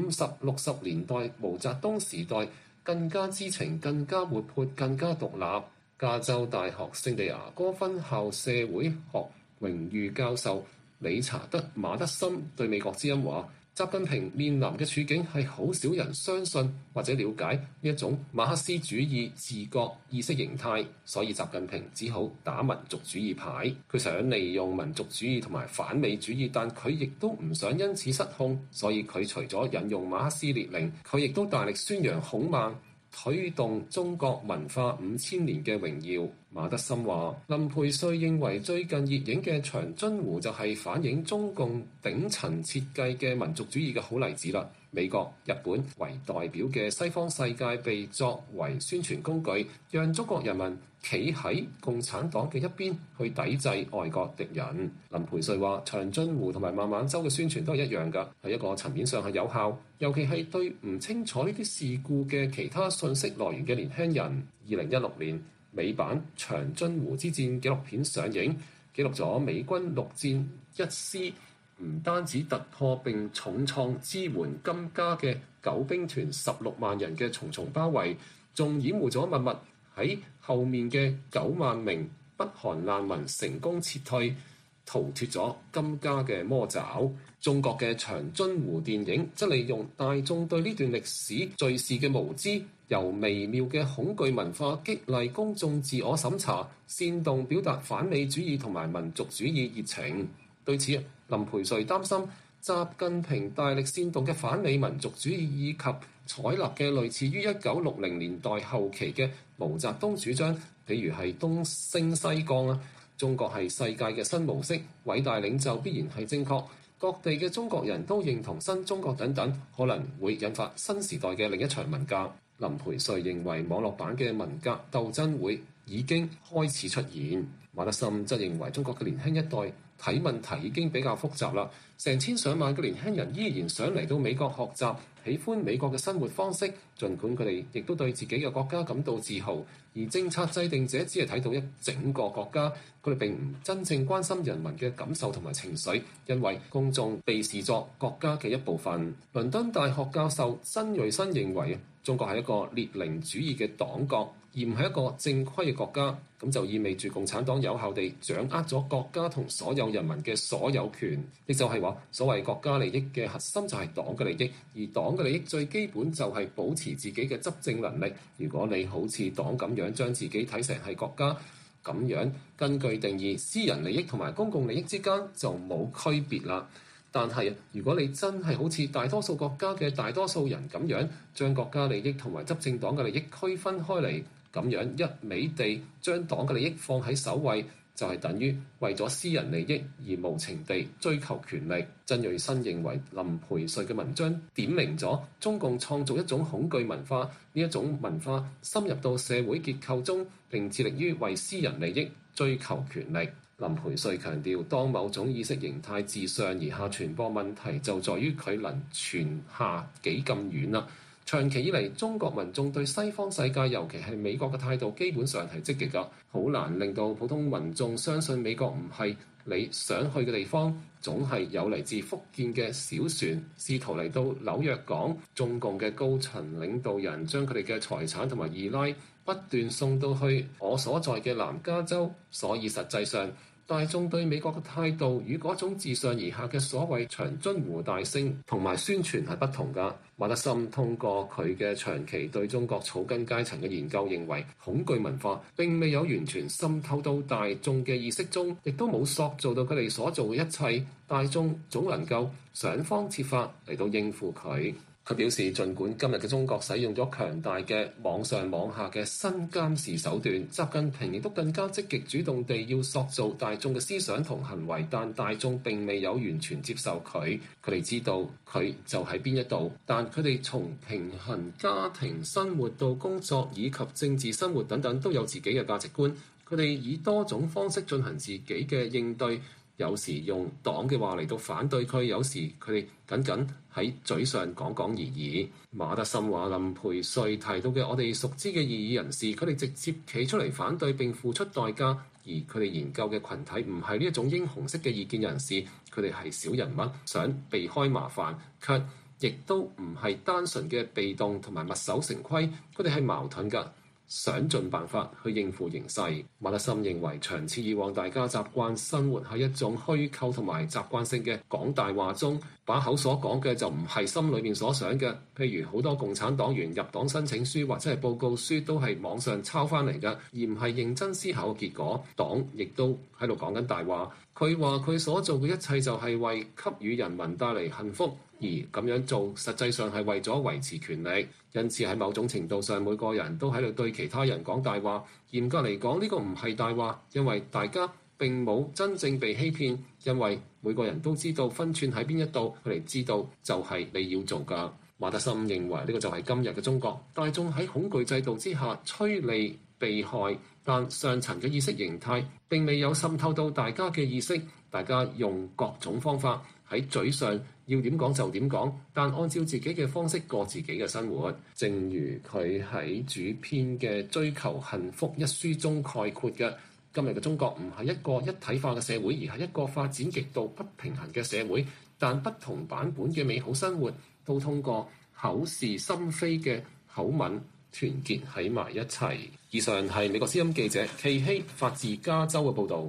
50、60年代毛澤東時代更加知情、更加活潑、更加獨立。加州大學聖地牙哥分校社會學榮譽教授理查德馬德森對美國之音話：習近平面臨嘅處境係好少人相信或者了解呢一種馬克思主義自覺意識形態，所以習近平只好打民族主義牌。佢想利用民族主義同埋反美主義，但佢亦都唔想因此失控，所以佢除咗引用馬克思列寧，佢亦都大力宣揚孔孟，推動中國文化5000年嘅榮耀。馬德森話：林培瑞認為最近熱映嘅長津湖就係反映中共頂層設計嘅民族主義嘅好例子啦。美國、日本為代表嘅西方世界被作為宣傳工具，讓中國人民企喺共產黨嘅一邊去抵制外國敵人。林培瑞話：長津湖同埋孟晚舟嘅宣傳都係一樣㗎，喺一個層面上係有效，尤其係對唔清楚呢啲事故嘅其他信息來源嘅年輕人。2016年，美版《長津湖之戰》紀錄片上映，記錄咗美軍陸戰一師唔單止突破並重創支援金家嘅九兵團16萬人嘅重重包圍，仲掩護咗默默喺後面嘅9萬名北韓難民成功撤退，逃脫咗金家嘅魔爪。中國嘅長津湖電影則利用大眾對呢段歷史敘事嘅無知，由微妙嘅恐懼文化激勵公眾自我審查，煽動表達反美主義同埋民族主義熱情。對此，林培瑞擔心習近平大力煽動嘅反美民族主義以及採納嘅類似於1960年代後期嘅毛澤東主張，譬如係東升西降啊，中國係世界嘅新模式，偉大領袖必然係正確，各地嘅中國人都認同新中國等等，可能會引發新時代嘅另一場文革。林培瑞認為網絡版嘅文革鬥爭會已經開始出現。馬德森則認為中國嘅年輕一代睇問題已經比較複雜啦，成千上萬嘅年輕人依然想嚟到美國學習，喜歡美國嘅生活方式，儘管佢哋亦都對自己嘅國家感到自豪，而政策制定者只係睇到一整個國家，佢哋並唔真正關心人民嘅感受同埋情緒，因為公眾被視作國家嘅一部分。倫敦大學教授曾瑞新認為，中國係一個列寧主義嘅黨國，而唔係一個正規嘅國家，咁就意味住共產黨有效地掌握咗國家同所有人民嘅所有權，亦就係話所謂國家利益嘅核心就係黨嘅利益，而黨嘅利益最基本就係保持自己嘅執政能力。如果你好似黨咁樣將自己睇成係國家，咁樣根據定義，私人利益同埋公共利益之間就冇區別啦。但係，如果你真係好似大多數國家嘅大多數人咁樣，將國家利益同埋執政黨嘅利益區分開嚟，咁樣一味地將黨嘅利益放喺首位，就係等於為咗私人利益而無情地追求權力。曾瑞新認為林培瑞嘅文章點明咗中共創造一種恐懼文化，呢一種文化深入到社會結構中，並致力於為私人利益追求權力。林培瑞強調，當某種意識形態自上而下傳播問題，就在於佢能傳下幾咁遠啦。長期以嚟，中國民眾對西方世界，尤其係美國嘅態度，基本上係積極㗎，好難令到普通民眾相信美國唔係你想去嘅地方。總係有嚟自福建嘅小船試圖嚟到紐約港，中共嘅高層領導人將佢哋嘅財產同埋二奶不斷送到去我所在嘅南加州，所以實際上大眾對美國嘅態度與嗰種自上而下嘅所謂長津湖大勝同埋宣傳係不同㗎。馬德森通過佢嘅長期對中國草根階層嘅研究，認為恐懼文化並未有完全滲透到大眾嘅意識中，亦都冇塑造到佢哋所做嘅一切，大眾總能夠想方設法嚟到應付佢。佢表示，儘管今日嘅中國使用咗強大嘅網上網下嘅新監視手段，習近平亦都更加積極主動地要塑造大眾嘅思想同行為，但大眾並未有完全接受佢。佢哋知道佢就喺邊一度，但佢哋從平衡家庭生活到工作以及政治生活等等都有自己嘅價值觀。佢哋以多種方式進行自己嘅應對。有時用黨嘅話嚟到反對佢，有時佢哋僅僅喺嘴上講講而已。馬德森話，林培瑞提到嘅我哋熟知嘅異議人士，佢哋直接企出嚟反對並付出代價，而佢哋研究嘅群體唔係呢一種英雄式嘅異見人士，佢哋係小人物，想避開麻煩，卻亦都唔係單純嘅被動同埋墨守成規，佢哋係矛盾㗎。想盡辦法去應付形勢。馬德森認為，長此以往，大家習慣生活喺一種虛構同埋習慣性嘅講大話中，把口所講嘅就唔係心裏面所想嘅。譬如好多共產黨員入黨申請書或者係報告書都係網上抄翻嚟嘅，而唔係認真思考嘅結果。黨亦都喺度講緊大話。佢話佢所做嘅一切就係為給予人民帶嚟幸福，而咁樣做實際上係為咗維持權力。因此喺某種程度上，每個人都喺度對其他人講大話。嚴格嚟講，呢個唔係大話，因為大家並冇真正被欺騙，因為每個人都知道分寸喺邊一度，佢哋知道就係你要做㗎。馬德森認為呢個就係今日嘅中國，大眾喺恐懼制度之下趨利避害，但上層嘅意識形態並未有滲透到大家嘅意識，大家用各種方法喺嘴上要點講就點講，但按照自己嘅方式過自己嘅生活。正如佢喺主編嘅《追求幸福》一書中概括嘅，今日嘅中國唔係一個一體化嘅社會，而係一個發展極度不平衡嘅社會，但不同版本嘅美好生活都通過口是心非嘅口吻團結喺埋一齊。以上係美國之音記者契希發自加州嘅報導。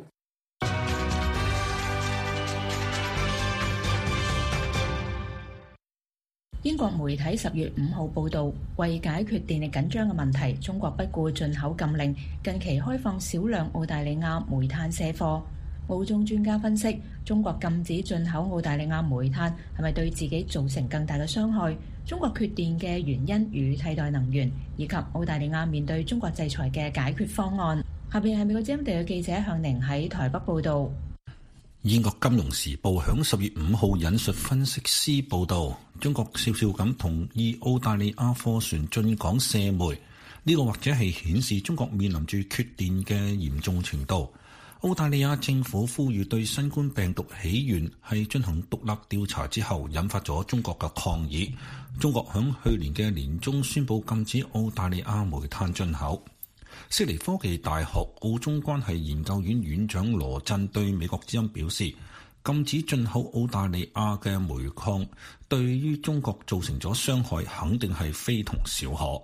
英國媒體10月5號報導，為解決電力緊張嘅問題，中國不顧進口禁令，近期開放少量澳大利亞煤炭卸貨。 澳中專家分析，中國禁止進口澳大利亞煤炭係咪對自己造成更大嘅傷害？中國缺電嘅原因與替代能源，以及澳大利亞面對中國制裁嘅解決方案。下邊係美國之音地嘅記者向寧喺台北報導。 英國金融時報響10月5號引述分析師報導，中國悄悄咁同意澳大利亞貨船進港卸煤，呢個或者係顯示中國面臨住缺電嘅嚴重程度。澳大利亞政府呼籲對新冠病毒起源係進行獨立調查之後，引發咗中國嘅抗議。中國響去年嘅年中宣布禁止澳大利亞煤炭進口。悉尼科技大學澳中關係研究院院長羅振對美國之音表示，禁止進口澳大利亞嘅煤礦對於中國造成咗傷害，肯定係非同小可。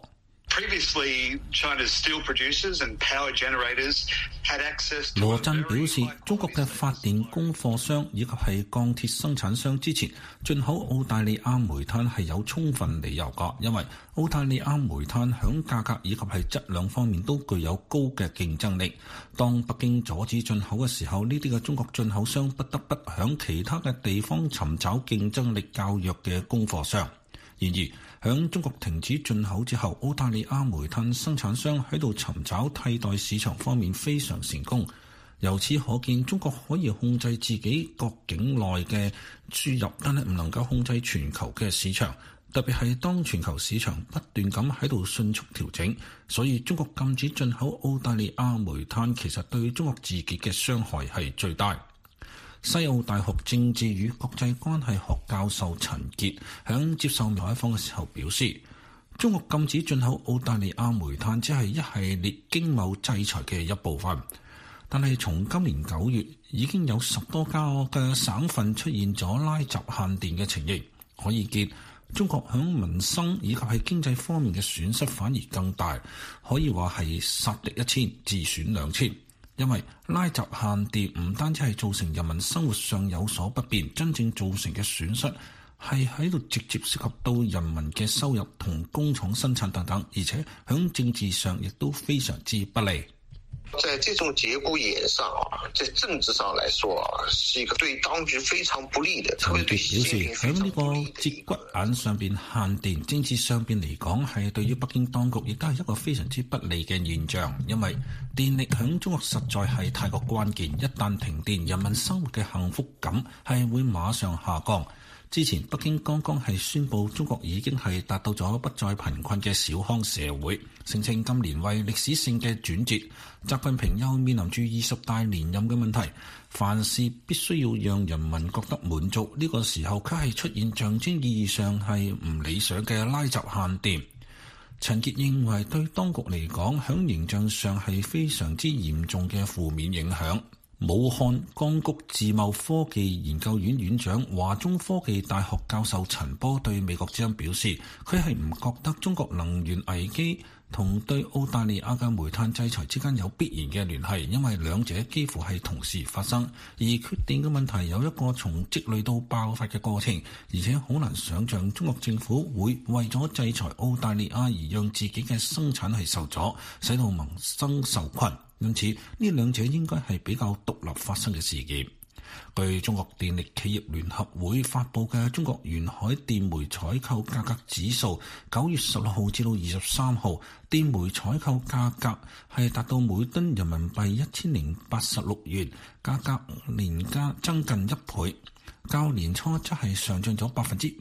羅振表示，中國嘅發電供貨商以及係鋼鐵生產商之前進口澳大利亞煤炭係有充分理由㗎，因為澳大利亞煤炭響價格以及係質量方面都具有高嘅競爭力。當北京阻止進口嘅時候，呢啲嘅中國進口商不得不響其他嘅地方尋找競爭力較弱嘅供貨商。然而，響中國停止進口之後，澳大利亞煤炭生產商喺度尋找替代市場方面非常成功。由此可見，中國可以控制自己國境內嘅輸入，但係唔能夠控制全球嘅市場。特別係當全球市場不斷咁喺度迅速調整，所以中國禁止進口澳大利亞煤炭，其實對中國自己嘅傷害係最大。西澳大學政治與國際關係學教授陳傑響接受採訪嘅時候表示，中國禁止進口澳大利亞煤炭只係一系列經貿制裁嘅一部分，但係從今年9月已經有10多家嘅省份出現咗拉閘限電嘅情形，可以見中國響民生以及係經濟方面嘅損失反而更大，可以話係殺敵1000自損2000。因為拉閘限電唔單止係造成人民生活上有所不便，真正造成嘅損失係喺度直接涉及到人民嘅收入同工廠生產等等，而且響政治上亦都非常之不利。 在這種節骨眼上在政治上來說是一個對當局非常不利的。陳傑表示，喺呢個節骨眼上邊限電，政治上邊嚟講係對於北京當局亦都係一個非常之不利嘅現象，因為電力響中國實在係太過關鍵，一旦停電，人民生活嘅幸福感係會馬上下降。之前北京剛剛係宣布中國已經係達到咗不再貧困嘅小康社會，聲稱今年為歷史性嘅轉折。習近平又面臨住20大連任嘅問題，凡事必須要讓人民覺得滿足，呢個時候卻係出現象徵意義上係唔理想嘅拉閘限電。陳傑認為對當局嚟講，響形象上係非常之嚴重嘅負面影響。武漢江谷自貿科技研究院院長、華中科技大學教授陳波對美國之音表示，佢係唔覺得中國能源危機同對澳大利亞嘅煤炭制裁之間有必然嘅聯繫，因為兩者幾乎係同時發生，而缺電嘅問題有一個從積累到爆發嘅過程，而且好難想像中國政府會為咗制裁澳大利亞而讓自己嘅生產係受阻，使到民生受困。因此，呢兩者應該係比較獨立發生嘅事件。據中國電力企業聯合會發布嘅中國沿海電煤採購價格指數，9月16號至到23號，電煤採購價格係達到每噸人民幣1086元，價格年加增近1倍，較年初則係上漲咗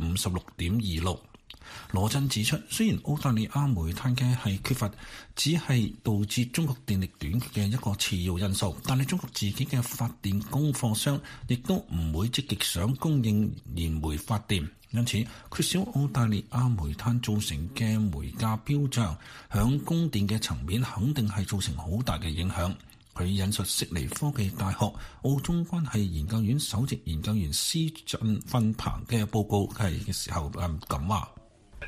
56.26%。羅振指出，雖然澳大利亞煤炭嘅係缺乏只係導致中國電力短缺嘅一個次要因素，但係中國自己嘅發電供貨商亦都唔會積極想供應燃煤發電，因此缺少澳大利亞煤炭造成嘅煤價飆漲，響供電嘅層面肯定係造成好大嘅影響。佢引述悉尼科技大學澳中關係研究院首席研究員施振奮鵬嘅報告係嘅時候咁話。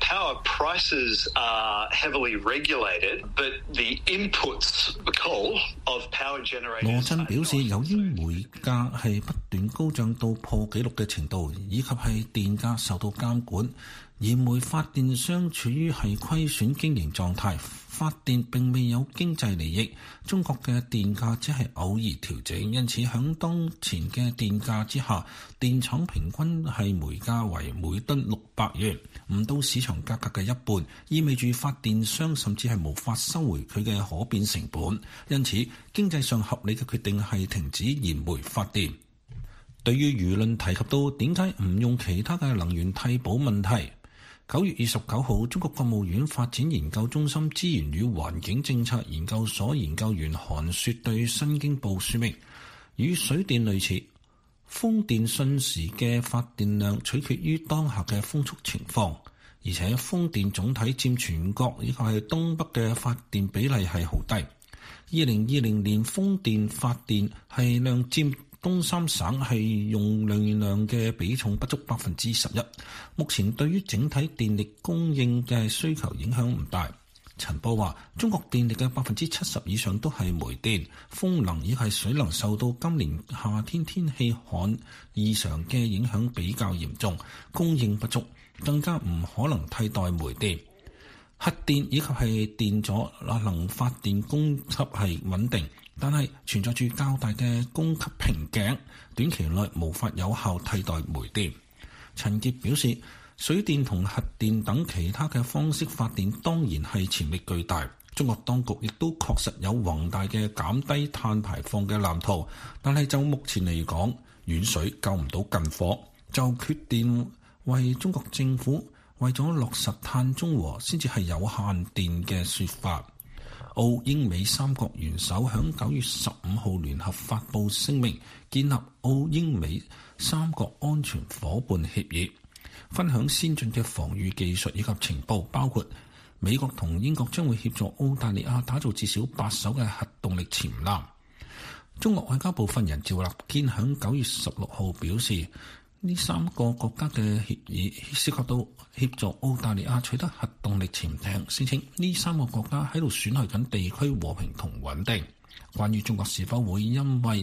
power prices are heavily regulated, but the inputs, the coal of power generators。 羅振表示，由於煤價係不斷高漲到破紀錄嘅程度，以及係電價受到監管，而煤發電商處於係虧損經營狀態，發電並未有經濟利益。中國嘅電價只係偶爾調整，因此響當前嘅電價之下，電廠平均係煤價為每噸600元，唔到市場價格嘅一半，意味住發電商甚至係無法收回佢嘅可變成本。因此，經濟上合理嘅決定係停止燃煤發電。對於輿論提及到點解唔用其他嘅能源替補問題，9月29號，中國國務院發展研究中心資源與環境政策研究所研究員韓雪對《新京報》說明，與水電類似，風電瞬時嘅發電量取決於當下嘅風速情況，而且風電總體佔全國以及係東北嘅發電比例係好低。2020年風電發電係量佔東三省係用量嘅比重不足11%，目前對於整體電力供應嘅需求影響唔大。陳波話，中國電力嘅70%以上都係煤電，風能以及水能受到今年夏天天氣寒異常嘅影響比較嚴重，供應不足，更加唔可能替代煤電。核電以及係電阻能發電供給係穩定，但係存在住較大嘅供給瓶頸，短期內無法有效替代煤電。陳傑表示，水電同核電等其他嘅方式發電當然係潛力巨大，中國當局亦都確實有宏大嘅減低碳排放嘅藍圖，但係就目前嚟講，遠水救唔到近火，就決定為中國政府為咗落實碳中和先至係有限電嘅說法。澳英美三國元首響9月15號聯合發布聲明，建立澳英美三國安全夥伴協議，分享先進嘅防禦技術以及情報，包括美國同英國將會協助澳大利亞打造至少8艘嘅核動力潛艦。中國外交部發言人趙立堅響9月16號表示，呢3個國家嘅協議涉及到協助澳大利亞取得核動力潛艇，聲稱呢3個國家喺度損害緊地區和平同穩定。關於中國是否會因為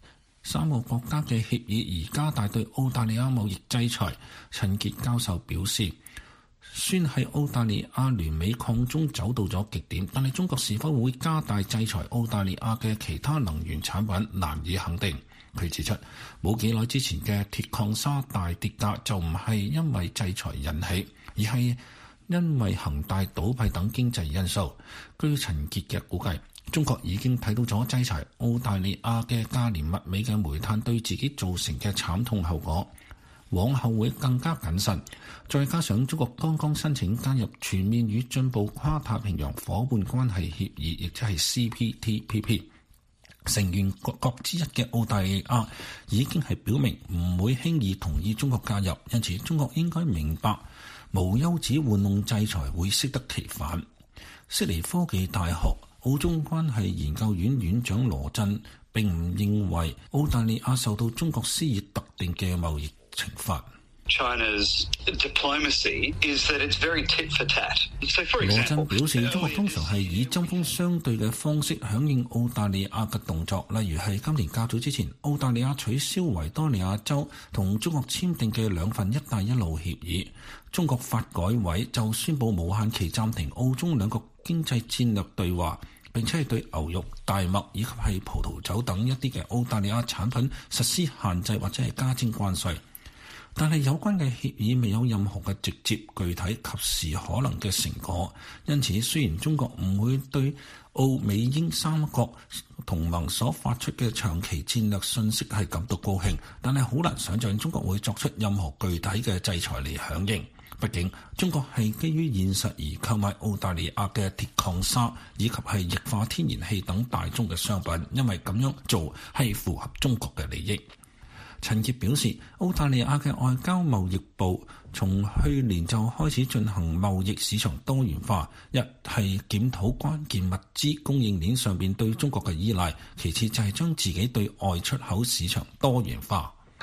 3個國家嘅協議而加大對澳大利亞貿易制裁，陳傑教授表示，算係澳大利亞聯美抗中走到咗極點，但係中國是否會加大制裁澳大利亞嘅其他能源產品難以肯定。佢指出，冇幾耐之前嘅鐵礦砂大跌價就唔係因為制裁引起，而係因為恒大倒閉等經濟因素。據陳傑嘅估計，中國已經睇到咗制裁澳大利亞嘅價廉物美嘅煤炭對自己造成嘅慘痛後果，往後會更加謹慎。再加上中國剛剛申請加入全面與進步跨太平洋夥伴關係協議，亦即係 CPTPP。成員國之一嘅澳大利亞已經係表明唔會輕易同意中國加入，因此中國應該明白無休止玩弄制裁會適得其反。悉尼科技大學澳中關係研究院院長羅振並唔認為澳大利亞受到中國施以特定嘅貿易懲罰。 China's diplomacy is that it's very tit for tat. So for example, 羅振表示，中國通常係以針鋒相對嘅方式響應澳大利亞嘅動作，例如係今年較早之前，澳大利亞取消維多利亞州同中國簽訂嘅2份一帶一路協議，中國發改委就宣布無限期暫停澳中兩國經濟戰略對話，並且係對牛肉、大麥以及係葡萄酒等一啲嘅澳大利亞產品實施限制或者係加徵關稅。但係有關嘅協議未有任何嘅直接、具體、及時可能嘅成果，因此雖然中國唔會對澳美英3國同盟所發出嘅長期戰略信息係感到高興，但係好難想像中國會作出任何具體嘅制裁嚟響應。畢竟中國係基於現實而購買澳大利亞嘅鐵礦砂以及係液化天然氣等大宗嘅商品，因為咁樣做係符合中國嘅利益。陳傑表示，澳大利亞嘅外交貿易部從去年就開始進行貿易市場多元化，一係檢討關鍵物資供應鏈上邊對中國嘅依賴，其次就係將自己對外出口市場多元化。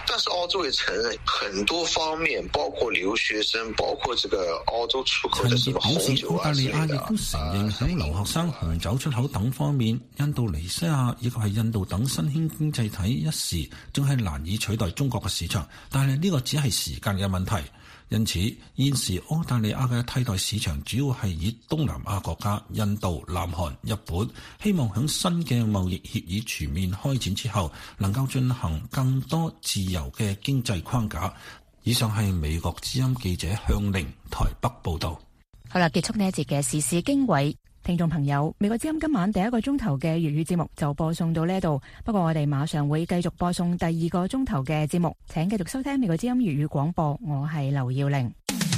但是澳洲也承認很多方面，包括留學生，包括這個澳洲出口的什麼紅酒啊之類的。 澳大利亞亦都承認喺留學生紅酒出口等方面，印度尼西亞以及係印度等新興經濟體一時仲係難以取代中國嘅市場，但係呢個只係時間嘅問題。因此，現時澳大利亞嘅替代市場主要係以東南亞國家、印度、南韓、日本，希望喺新嘅貿易協議全面開展之後，能夠進行更多自由嘅經濟框架。以上係美國之音記者向玲台北報道。 好啦，結束呢一節嘅時事經緯。聽眾朋友，美國之音今晚第一個鐘頭嘅粵語節目就播送到呢度，不過我哋馬上會繼續播送第二個鐘頭嘅節目，請繼續收聽美國之音粵語廣播，我係劉耀玲。